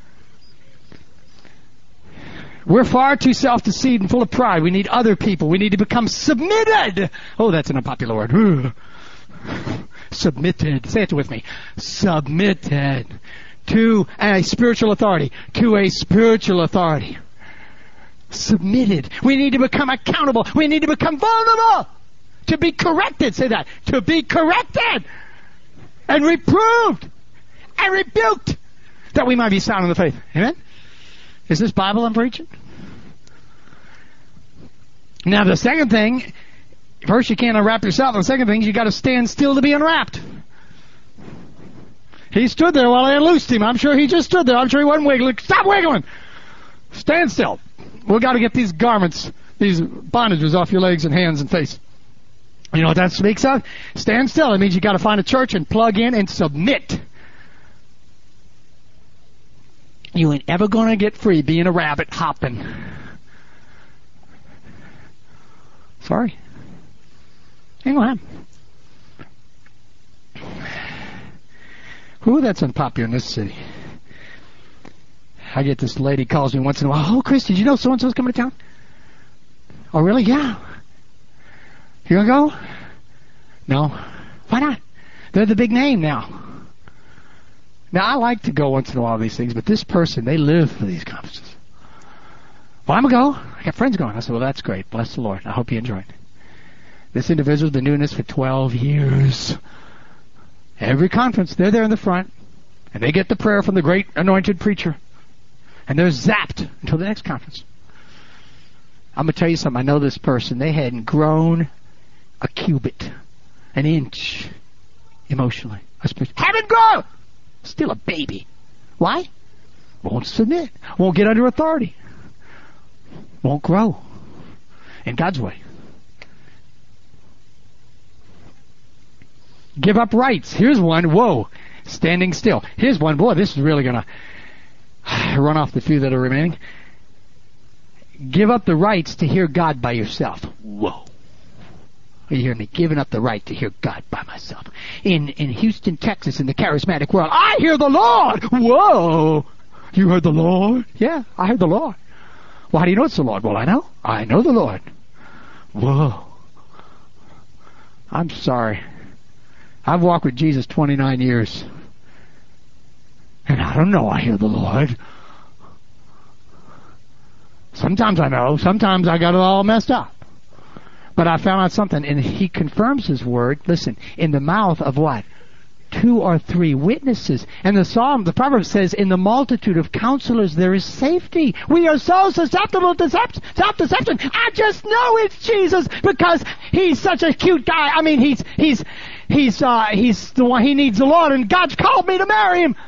We're far too self-deceived and full of pride. We need other people. We need to become submitted. Oh, that's an unpopular word. Submitted. Say it with me. Submitted to a spiritual authority. To a spiritual authority. Submitted. We need to become accountable. We need to become vulnerable. To be corrected. Say that. To be corrected. And reproved. And rebuked. That we might be sound in the faith. Amen? Is this Bible I'm preaching? Now the second thing, first you can't unwrap yourself. The second thing is you got to stand still to be unwrapped. He stood there while I unloosed him. I'm sure he just stood there. I'm sure he wasn't wiggling. Stop wiggling! Stand still. We've got to get these garments, these bondages off your legs and hands and face. You know what that speaks of? Stand still. It means you got to find a church and plug in and submit. You ain't ever going to get free being a rabbit hopping. Sorry. Ain't going to happen. Ooh, that's unpopular in this city. I get this lady calls me once in a while. Oh, Chris, did you know so-and-so's coming to town? Oh, really? Yeah. You going to go? No. Why not? They're the big name now. Now, I like to go once in a while to these things, but this person, they live for these conferences. Well, I'm going to go. I got friends going. I said, well, that's great. Bless the Lord. I hope you enjoy it. This individual's been doing this for 12 years. Every conference, they're there in the front, and they get the prayer from the great anointed preacher, and they're zapped until the next conference. I'm going to tell you something. I know this person. They hadn't grown a cubit, an inch, emotionally. Haven't grown! Still a baby. Why? Won't submit. Won't get under authority. Won't grow in God's way. Give up rights. Here's one. Whoa. Standing still. Here's one. Boy, this is really going to run off the few that are remaining. Give up the rights to hear God by yourself. Whoa. You hear me? Giving up the right to hear God by myself. In Houston, Texas, in the charismatic world, I hear the Lord! Whoa! You heard the Lord? Yeah, I heard the Lord. Well, how do you know it's the Lord? Well, I know. I know the Lord. Whoa. I'm sorry. I've walked with Jesus 29 years. And I don't know I hear the Lord. Sometimes I know. Sometimes I got it all messed up. But I found out something, and he confirms his word, listen, in the mouth of what? 2 or 3 witnesses. And the proverb says, in the multitude of counselors there is safety. We are so susceptible to self-deception. I just know it's Jesus because he's such a cute guy. I mean, he's the one, he needs the Lord, and God's called me to marry him.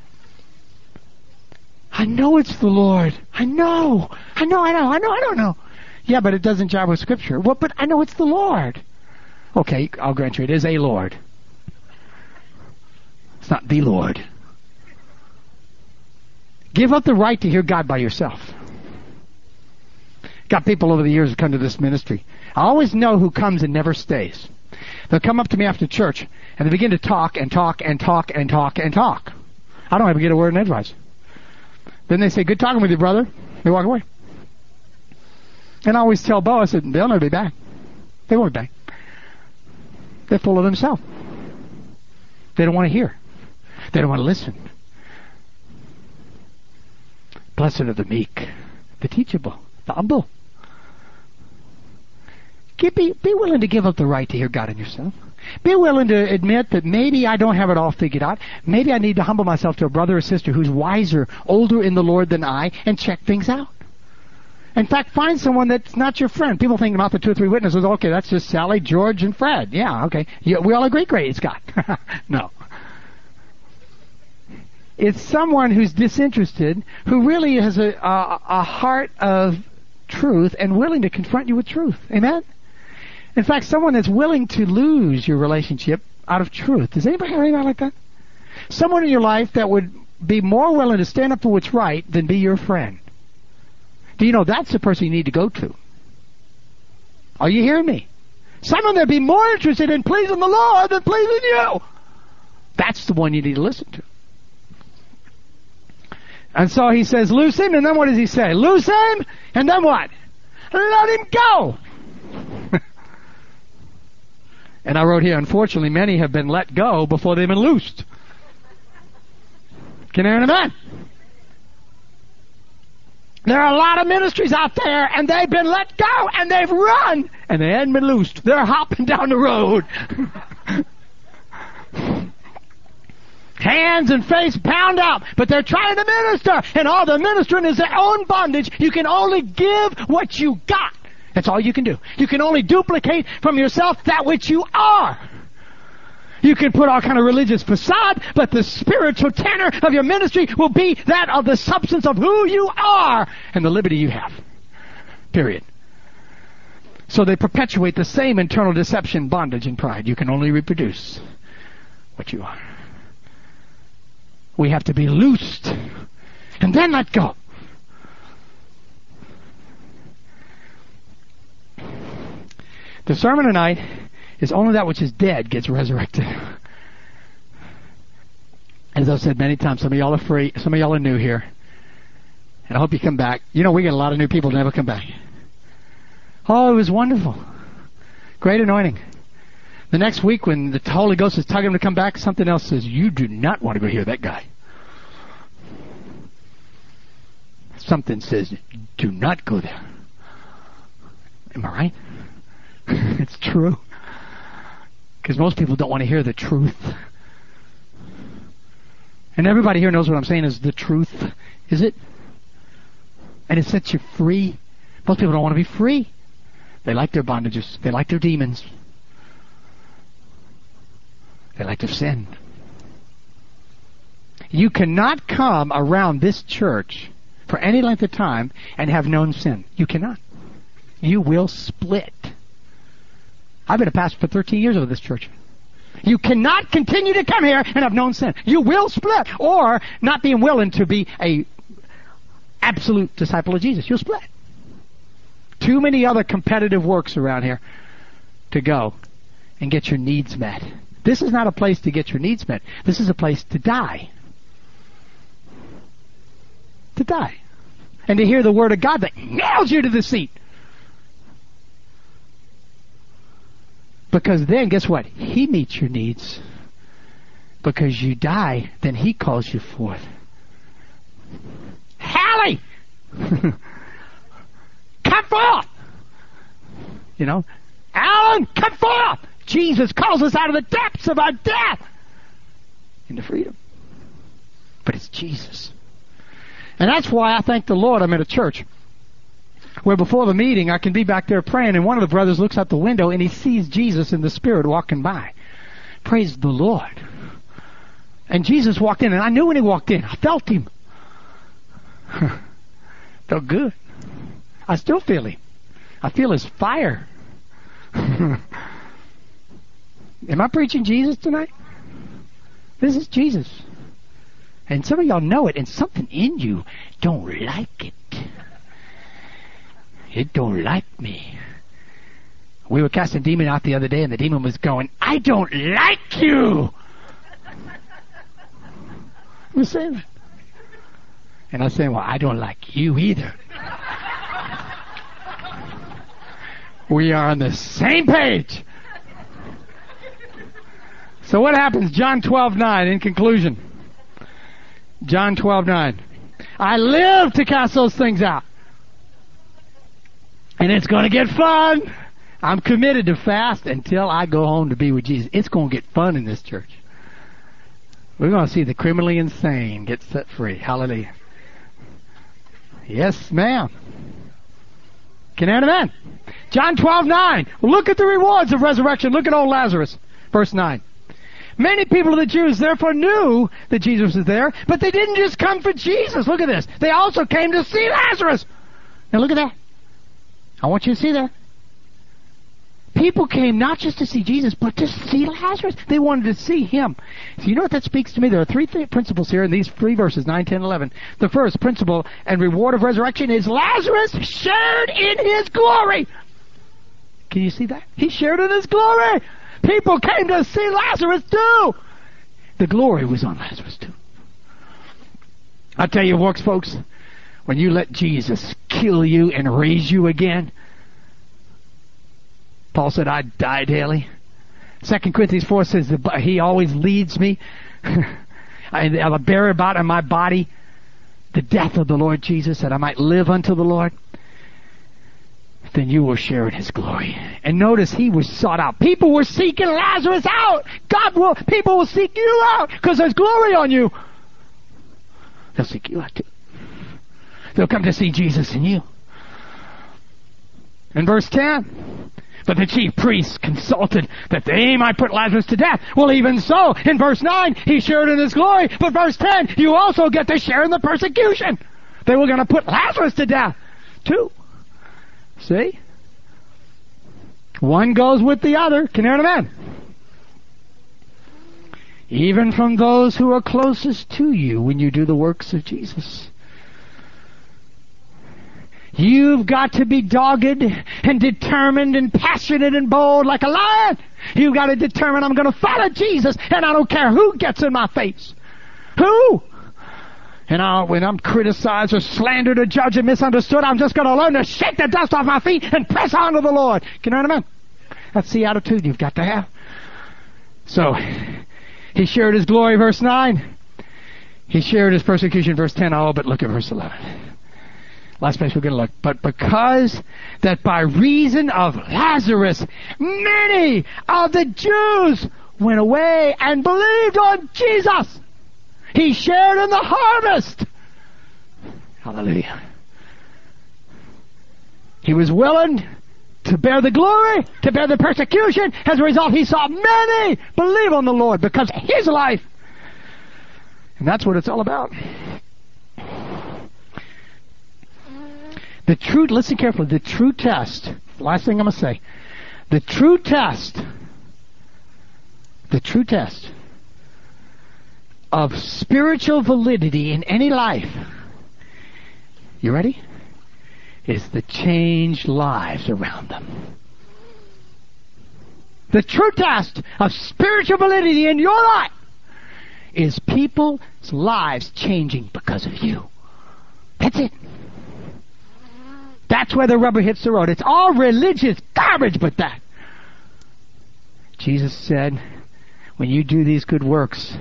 I know it's the Lord. I know. I don't know. Yeah, but it doesn't jive with Scripture. Well, but I know it's the Lord. Okay, I'll grant you, it is a Lord. It's not the Lord. Give up the right to hear God by yourself. Got people over the years who come to this ministry. I always know who comes and never stays. They'll come up to me after church, and they begin to talk and talk and talk and talk and talk. I don't ever get a word in advice. Then they say, good talking with you, brother. They walk away. And I always tell Bo, I said, they'll never be back. They won't be back. They're full of themselves. They don't want to hear. They don't want to listen. Blessed are the meek, the teachable, the humble. Be willing to give up the right to hear God in yourself. Be willing to admit that maybe I don't have it all figured out. Maybe I need to humble myself to a brother or sister who's wiser, older in the Lord than I, and check things out. In fact, find someone that's not your friend. People think about the 2 or 3 witnesses. Okay, that's just Sally, George, and Fred. Yeah, okay. Yeah, we all agree, great, it's God. No. It's someone who's disinterested, who really has a heart of truth and willing to confront you with truth. Amen? In fact, someone that's willing to lose your relationship out of truth. Does anybody have anybody like that? Someone in your life that would be more willing to stand up for what's right than be your friend. Do you know that's the person you need to go to? Are you hearing me? Someone that'd be more interested in pleasing the Lord than pleasing you. That's the one you need to listen to. And so he says, loose him, and then what does he say? Loose him, and then what? Let him go. And I wrote here, unfortunately, many have been let go before they've been loosed. Can I hear an amen? There are a lot of ministries out there, and they've been let go, and they've run, and they hadn't been loosed. They're hopping down the road. Hands and face pound out, but they're trying to minister, and all they're ministering is their own bondage. You can only give what you got. That's all you can do. You can only duplicate from yourself that which you are. You can put all kind of religious facade, but the spiritual tenor of your ministry will be that of the substance of who you are and the liberty you have. Period. So they perpetuate the same internal deception, bondage, and pride. You can only reproduce what you are. We have to be loosed and then let go. The sermon tonight is only that which is dead gets resurrected. As I've said many times, some of y'all are free, some of y'all are new here. And I hope you come back. You know, we get a lot of new people who never come back. Oh, it was wonderful. Great anointing. The next week when the Holy Ghost is tugging them to come back, something else says, you do not want to go hear that guy. Something says, do not go there. Am I right? It's true. Because most people don't want to hear the truth. And everybody here knows what I'm saying is the truth. Is it? And it sets you free. Most people don't want to be free. They like their bondages. They like their demons. They like their sin. You cannot come around this church for any length of time and have known sin. You cannot. You will split. I've been a pastor for 13 years over this church. You cannot continue to come here and have known sin. You will split, or not being willing to be a absolute disciple of Jesus. You'll split. Too many other competitive works around here to go and get your needs met. This is not a place to get your needs met. This is a place to die. To die. And to hear the Word of God that nails you to the seat. Because then, guess what? He meets your needs. Because you die, then He calls you forth. Hallie! Come forth! You know? Alan, come forth! Jesus calls us out of the depths of our death into freedom. But it's Jesus. And that's why I thank the Lord I'm at a church where before the meeting I can be back there praying and one of the brothers looks out the window and he sees Jesus in the Spirit walking by. Praise the Lord. And Jesus walked in, and I knew when He walked in. I felt Him. Felt good. I still feel Him. I feel His fire. Am I preaching Jesus tonight? This is Jesus. And some of y'all know it, and something in you don't like it. It don't like me. We were casting a demon out the other day, and the demon was going, I don't like you! I was saying that. And I was saying, well, I don't like you either. We are on the same page. So what happens? John 12:9, in conclusion. John 12:9. I live to cast those things out. And it's going to get fun. I'm committed to fast until I go home to be with Jesus. It's going to get fun in this church. We're going to see the criminally insane get set free. Hallelujah. Yes, ma'am. Can I have an amen? John 12:9. Look at the rewards of resurrection. Look at old Lazarus. Verse 9. Many people of the Jews therefore knew that Jesus was there, but they didn't just come for Jesus. Look at this. They also came to see Lazarus. Now look at that. I want you to see that. People came not just to see Jesus, but to see Lazarus. They wanted to see him. So you know what that speaks to me? There are three principles here in these three verses, 9, 10, 11. The first principle and reward of resurrection is Lazarus shared in his glory. Can you see that? He shared in his glory. People came to see Lazarus too. The glory was on Lazarus too. I'll tell you, works, folks, when you let Jesus kill you and raise you again, Paul said, I die daily. 2 Corinthians 4 says that he always leads me. I'll bear about in my body the death of the Lord Jesus, that I might live unto the Lord. Then you will share in his glory. And notice he was sought out. People were seeking Lazarus out. People will seek you out because there's glory on you. They'll seek you out too. They'll come to see Jesus in you. In verse 10, but the chief priests consulted that they might put Lazarus to death. Well, even so, in verse 9, he shared in his glory. But verse 10, you also get to share in the persecution. They were going to put Lazarus to death too. See? One goes with the other. Can you hear an amen? Even from those who are closest to you when you do the works of Jesus. You've got to be dogged and determined and passionate and bold like a lion. You've got to determine, I'm going to follow Jesus, and I don't care who gets in my face. Who? And when I'm criticized or slandered or judged and misunderstood, I'm just going to learn to shake the dust off my feet and press on to the Lord. Can you understand? That's the attitude you've got to have. So, he shared his glory, verse 9. He shared his persecution, verse 10. Oh, but look at verse 11. Last place we're going to look. But because that by reason of Lazarus, many of the Jews went away and believed on Jesus. He shared in the harvest. Hallelujah. He was willing to bear the glory, to bear the persecution. As a result, he saw many believe on the Lord because of his life. And that's what it's all about. The true, listen carefully, the true test, last thing I'm going to say, the true test of spiritual validity in any life, you ready? Is the changed lives around them. The true test of spiritual validity in your life is people's lives changing because of you. That's it. That's where the rubber hits the road. It's all religious garbage but that. Jesus said, when you do these good works,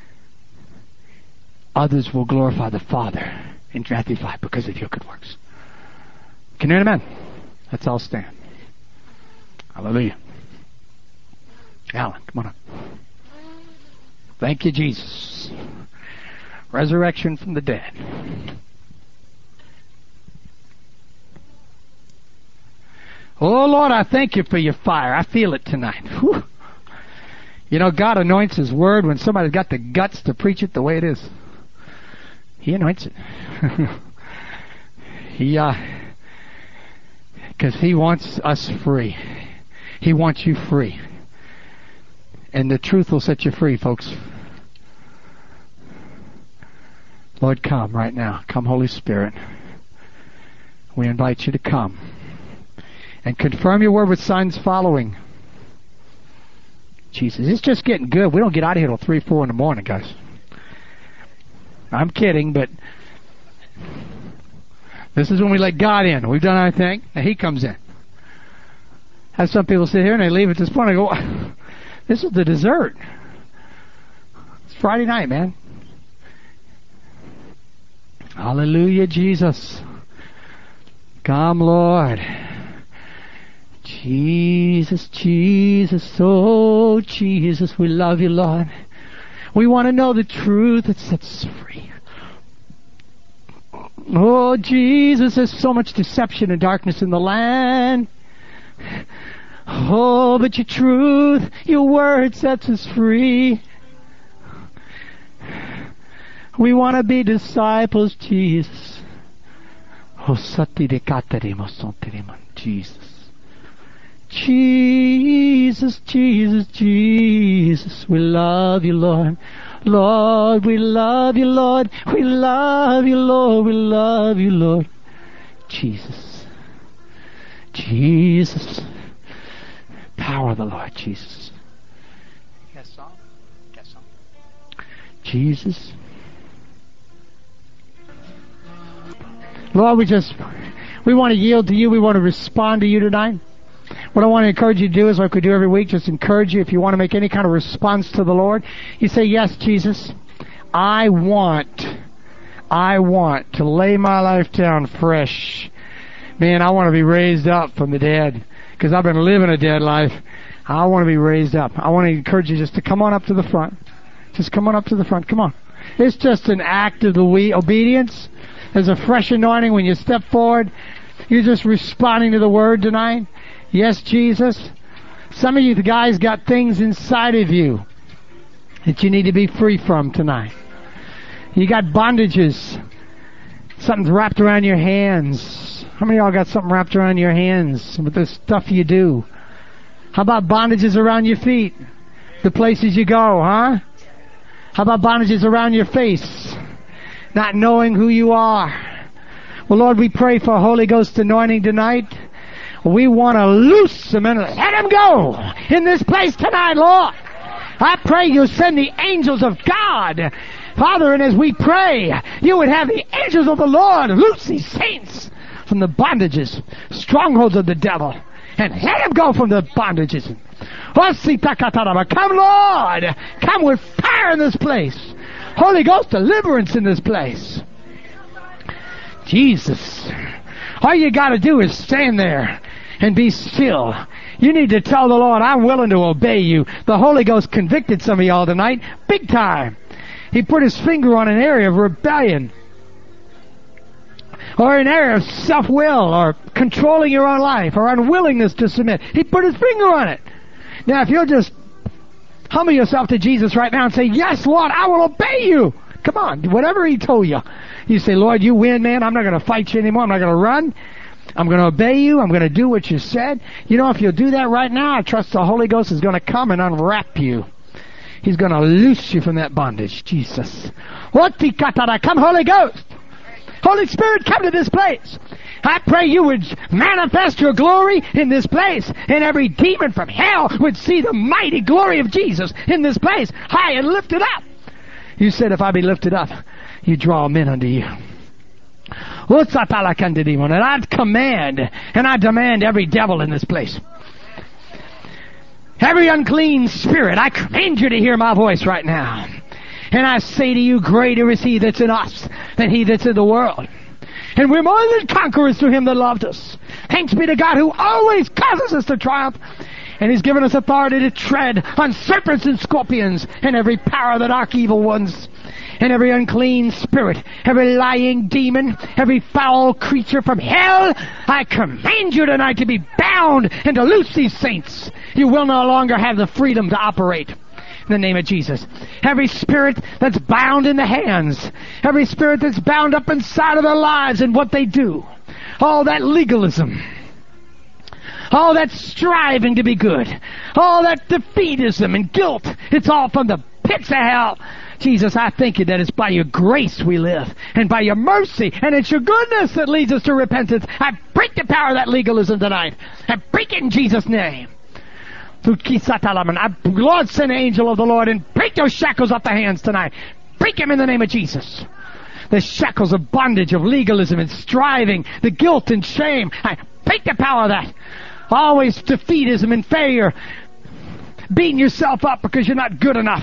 others will glorify the Father in Matthew 5 because of your good works. Can you hear amen? Let's all stand. Hallelujah. Alan, come on up. Thank you, Jesus. Resurrection from the dead. Oh, Lord, I thank you for your fire. I feel it tonight. Whew. You know, God anoints His Word when somebody's got the guts to preach it the way it is. He anoints it. Because He wants us free. He wants you free. And the truth will set you free, folks. Lord, come right now. Come, Holy Spirit. We invite you to come and confirm your word with signs following. Jesus, it's just getting good. We don't get out of here till 3, 4 in the morning, guys. I'm kidding, but this is when we let God in. We've done our thing, and He comes in. Have some people sit here and they leave at this point. I go, this is the dessert. It's Friday night, man. Hallelujah, Jesus. Come, Lord. Jesus, Jesus, oh Jesus, we love you, Lord. We want to know the truth that sets us free. Oh Jesus, there's so much deception and darkness in the land. Oh, but your truth, your word sets us free. We want to be disciples, Jesus. Oh, Jesus. Jesus, Jesus, Jesus, we love you, Lord. Lord, we love you, Lord. We love you, Lord. We love you, Lord. Jesus. Jesus. Power of the Lord, Jesus. Yes, song? Yes, song. Jesus. Lord, we want to yield to you. We want to respond to you tonight. What I want to encourage you to do is like we do every week, just encourage you if you want to make any kind of response to the Lord. You say, yes, Jesus, I want to lay my life down fresh. Man, I want to be raised up from the dead because I've been living a dead life. I want to be raised up. I want to encourage you just to come on up to the front. Just come on up to the front. Come on. It's just an act of the obedience. There's a fresh anointing when you step forward. You're just responding to the word tonight. Yes, Jesus. Some of you guys got things inside of you that you need to be free from tonight. You got bondages. Something's wrapped around your hands. How many of y'all got something wrapped around your hands with the stuff you do? How about bondages around your feet? The places you go, huh? How about bondages around your face? Not knowing who you are. Well, Lord, we pray for Holy Ghost anointing tonight. We want to loose them and let them go in this place tonight, Lord. I pray you send the angels of God, Father, and as we pray, you would have the angels of the Lord loose these saints from the bondages, strongholds of the devil, and let them go from the bondages. Come, Lord. Come with fire in this place. Holy Ghost deliverance in this place. Jesus. All you got to do is stand there and be still. You need to tell the Lord, I'm willing to obey you. The Holy Ghost convicted some of y'all tonight, big time. He put his finger on an area of rebellion, or an area of self-will, or controlling your own life, or unwillingness to submit. He put his finger on it. Now, if you'll just humble yourself to Jesus right now and say, yes, Lord, I will obey you. Come on, whatever He told you. You say, Lord, you win, man. I'm not going to fight you anymore. I'm not going to run. I'm going to obey you. I'm going to do what you said. You know, if you'll do that right now, I trust the Holy Ghost is going to come and unwrap you. He's going to loose you from that bondage. Jesus. Come, Holy Ghost. Holy Spirit, come to this place. I pray you would manifest your glory in this place, and every demon from hell would see the mighty glory of Jesus in this place, high and lifted up. You said, if I be lifted up, you draw men unto you. And I command and I demand every devil in this place, every unclean spirit, I command you to hear my voice right now. And I say to you, greater is He that's in us than he that's in the world. And we're more than conquerors through Him that loved us. Thanks be to God who always causes us to triumph. And He's given us authority to tread on serpents and scorpions and every power of the dark evil ones. And every unclean spirit, every lying demon, every foul creature from hell, I command you tonight to be bound and to loose these saints. You will no longer have the freedom to operate. In the name of Jesus. Every spirit that's bound in the hands, every spirit that's bound up inside of their lives and what they do, all that legalism, all that striving to be good, all that defeatism and guilt, it's all from the pits of hell. Jesus, I thank you that it's by your grace we live, and by your mercy, and it's your goodness that leads us to repentance. I break the power of that legalism tonight. I break it in Jesus' name. Lord, send an angel of the Lord and break those shackles off the hands tonight. Break them in the name of Jesus. The shackles of bondage, of legalism and striving, the guilt and shame. I break the power of that. Always defeatism and failure. Beating yourself up because you're not good enough.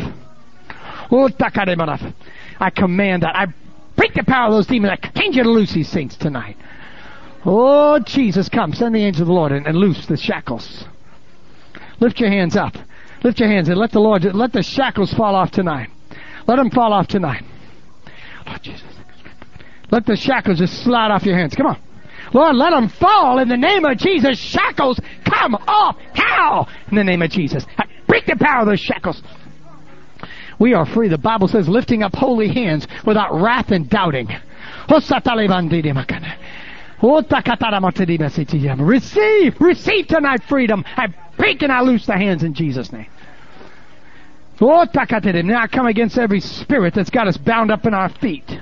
I command that. I break the power of those demons. I command you to loose these things tonight. Oh, Jesus, come. Send the angel of the Lord and loose the shackles. Lift your hands up. Lift your hands and let the shackles fall off tonight. Let them fall off tonight. Lord Jesus. Let the shackles just slide off your hands. Come on. Lord, let them fall in the name of Jesus. Shackles, come off now in the name of Jesus. I break the power of those shackles. We are free. The Bible says lifting up holy hands without wrath and doubting. Receive tonight freedom. I break and I loose the hands in Jesus' name. Now I come against every spirit that's got us bound up in our feet.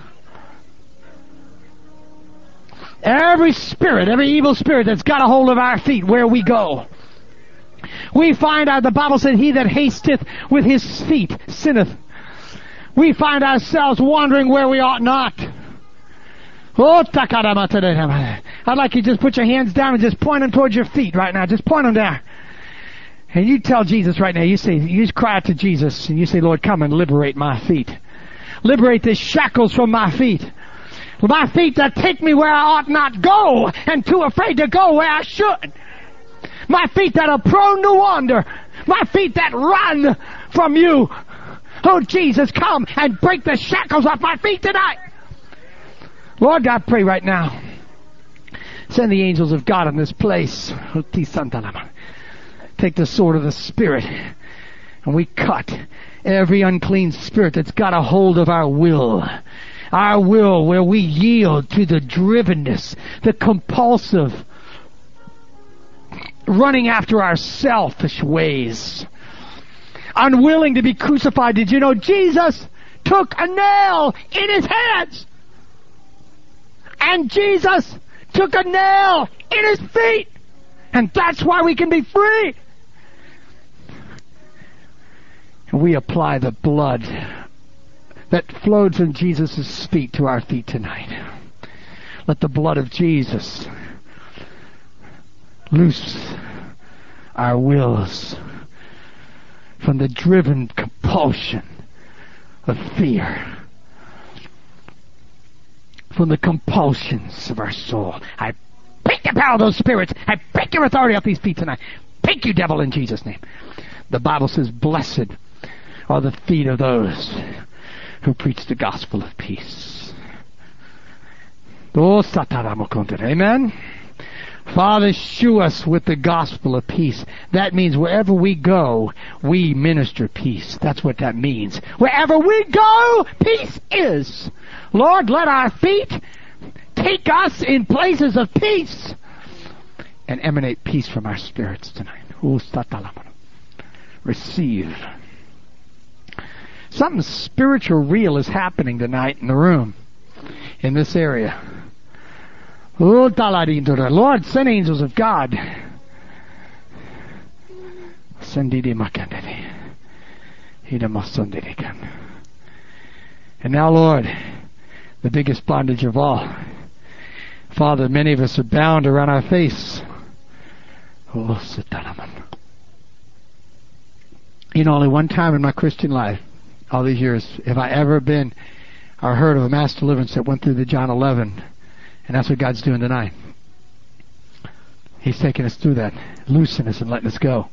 Every spirit, every evil spirit that's got a hold of our feet where we go. We find out, the Bible said, he that hasteth with his feet sinneth. We find ourselves wandering where we ought not. I'd like you to just put your hands down and just point them towards your feet right now. Just point them there. And you tell Jesus right now, you just cry out to Jesus and you say, Lord, come and liberate my feet. Liberate the shackles from my feet. My feet that take me where I ought not go and too afraid to go where I should. My feet that are prone to wander. My feet that run from you. Oh, Jesus, come and break the shackles off my feet tonight. Lord, I pray right now. Send the angels of God in this place. Take the sword of the Spirit and we cut every unclean spirit that's got a hold of our will. Our will where we yield to the drivenness, the compulsive, running after our selfish ways. Unwilling to be crucified. Did you know Jesus took a nail in his hands? And Jesus took a nail in his feet. And that's why we can be free. And we apply the blood that flowed from Jesus' feet to our feet tonight. Let the blood of Jesus loose our wills from the driven compulsion of fear, from the compulsions of our soul. I break the power of those spirits. I break your authority off these feet tonight. Break you, devil, in Jesus' name. The Bible says, blessed are the feet of those who preach the gospel of peace. Amen. Father, shew us with the gospel of peace. That means wherever we go, we minister peace. That's what that means. Wherever we go, peace is. Lord, let our feet take us in places of peace and emanate peace from our spirits tonight. Receive. Something spiritual real is happening tonight in the room, in this area. Lord, send angels of God. And now, Lord, the biggest bondage of all. Father, many of us are bound around our face. You know, only one time in my Christian life, all these years, have I ever been or heard of a mass deliverance that went through the John 11. And that's what God's doing tonight. He's taking us through that, loosing us and letting us go.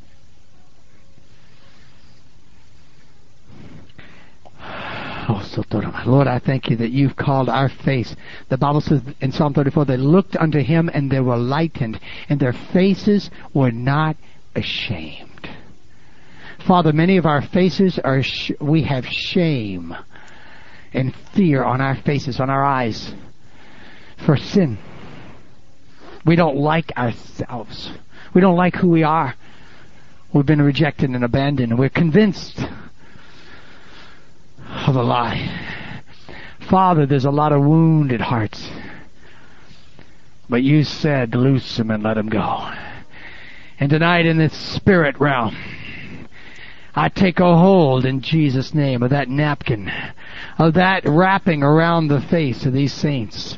Lord, I thank you that you've called our face. The Bible says in Psalm 34, they looked unto him and they were lightened, and their faces were not ashamed. Father, many of our faces are, we have shame and fear on our faces, on our eyes, for sin. We don't like ourselves. We don't like who we are. We've been rejected and abandoned, and we're convinced of a lie. Father, there's a lot of wounded hearts. But you said, loose them and let them go. And tonight in this spirit realm, I take a hold in Jesus' name of that napkin, of that wrapping around the face of these saints.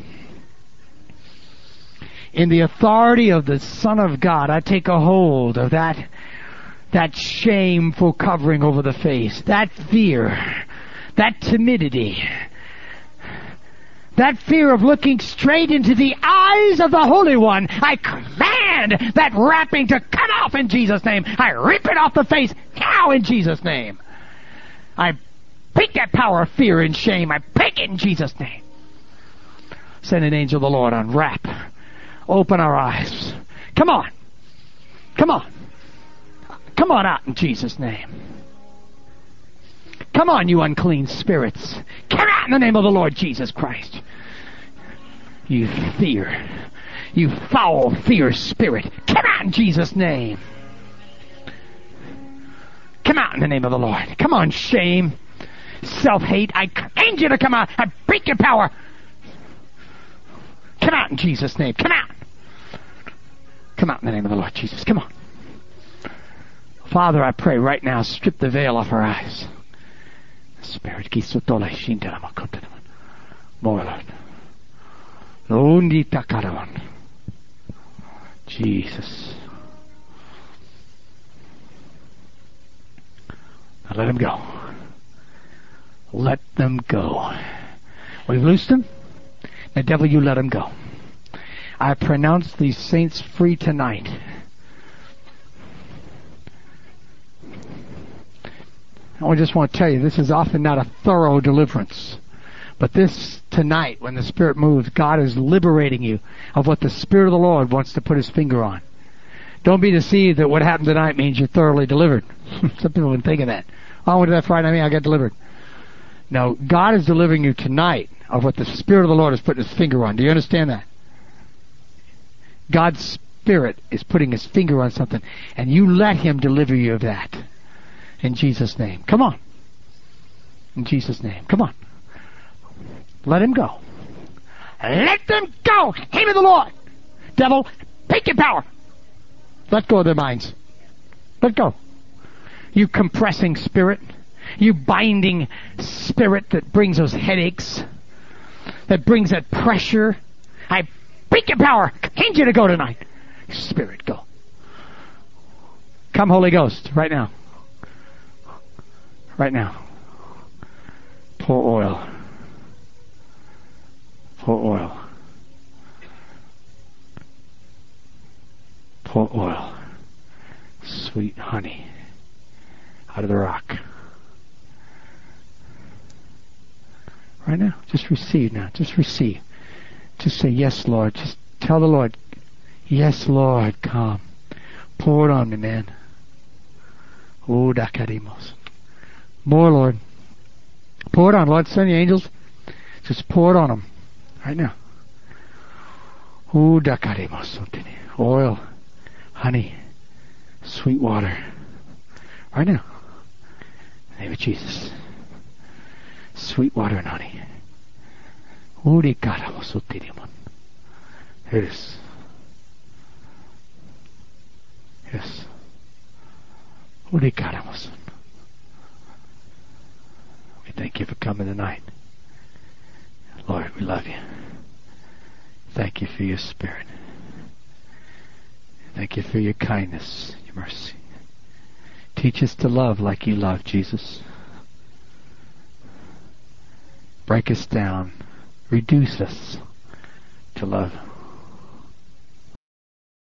In the authority of the Son of God, I take a hold of that shameful covering over the face, that fear, that timidity, that fear of looking straight into the eyes of the Holy One. I command that wrapping to come off in Jesus' name. I rip it off the face now in Jesus' name. I break that power of fear and shame. I break it in Jesus' name. Send an angel of the Lord, unwrap. Open our eyes. Come on. Come on. Come on out in Jesus' name. Come on, you unclean spirits. Come out in the name of the Lord Jesus Christ. You fear. You foul, fierce spirit. Come out in Jesus' name. Come out in the name of the Lord. Come on, shame. Self-hate. I command you to come out. I break your power. Come out in Jesus' name. Come out. Come out in the name of the Lord Jesus. Come on. Father, I pray right now, strip the veil off our eyes. Spirit, more Lord. Jesus. Now let him go. Let them go. We've loosed them. Now, devil, you let them go. I pronounce these saints free tonight. I just want to tell you, this is often not a thorough deliverance. But this tonight, when the Spirit moves, God is liberating you of what the Spirit of the Lord wants to put His finger on. Don't be deceived that what happened tonight means you're thoroughly delivered. Some people have been thinking that. Oh, I went to that Friday night, I got delivered. No, God is delivering you tonight of what the Spirit of the Lord has put His finger on. Do you understand that? God's Spirit is putting His finger on something, and you let Him deliver you of that. In Jesus' name. Come on. In Jesus' name. Come on. Let him go. Let them go. Name of the Lord. Devil, take your power. Let go of their minds. Let go. You compressing spirit. You binding spirit that brings those headaches. That brings that pressure. I break your power. Need you to go tonight. Spirit, go. Come, Holy Ghost, right now. Right now. Pour oil. Pour oil. Pour oil. Sweet honey. Out of the rock. Right now. Just receive now. Just receive. Just say, yes, Lord. Just tell the Lord, yes, Lord, come. Pour it on me, man. Oh, dakarimos. More, Lord. Pour it on, Lord. Send the angels. Just pour it on them. Right now. Oil, honey, sweet water. Right now. In the name of Jesus. Sweet water and honey. Here it is. Yes. We thank you for coming tonight. Lord, we love you. Thank you for your Spirit. Thank you for your kindness, your mercy. Teach us to love like you love, Jesus. Break us down. Reduce us to love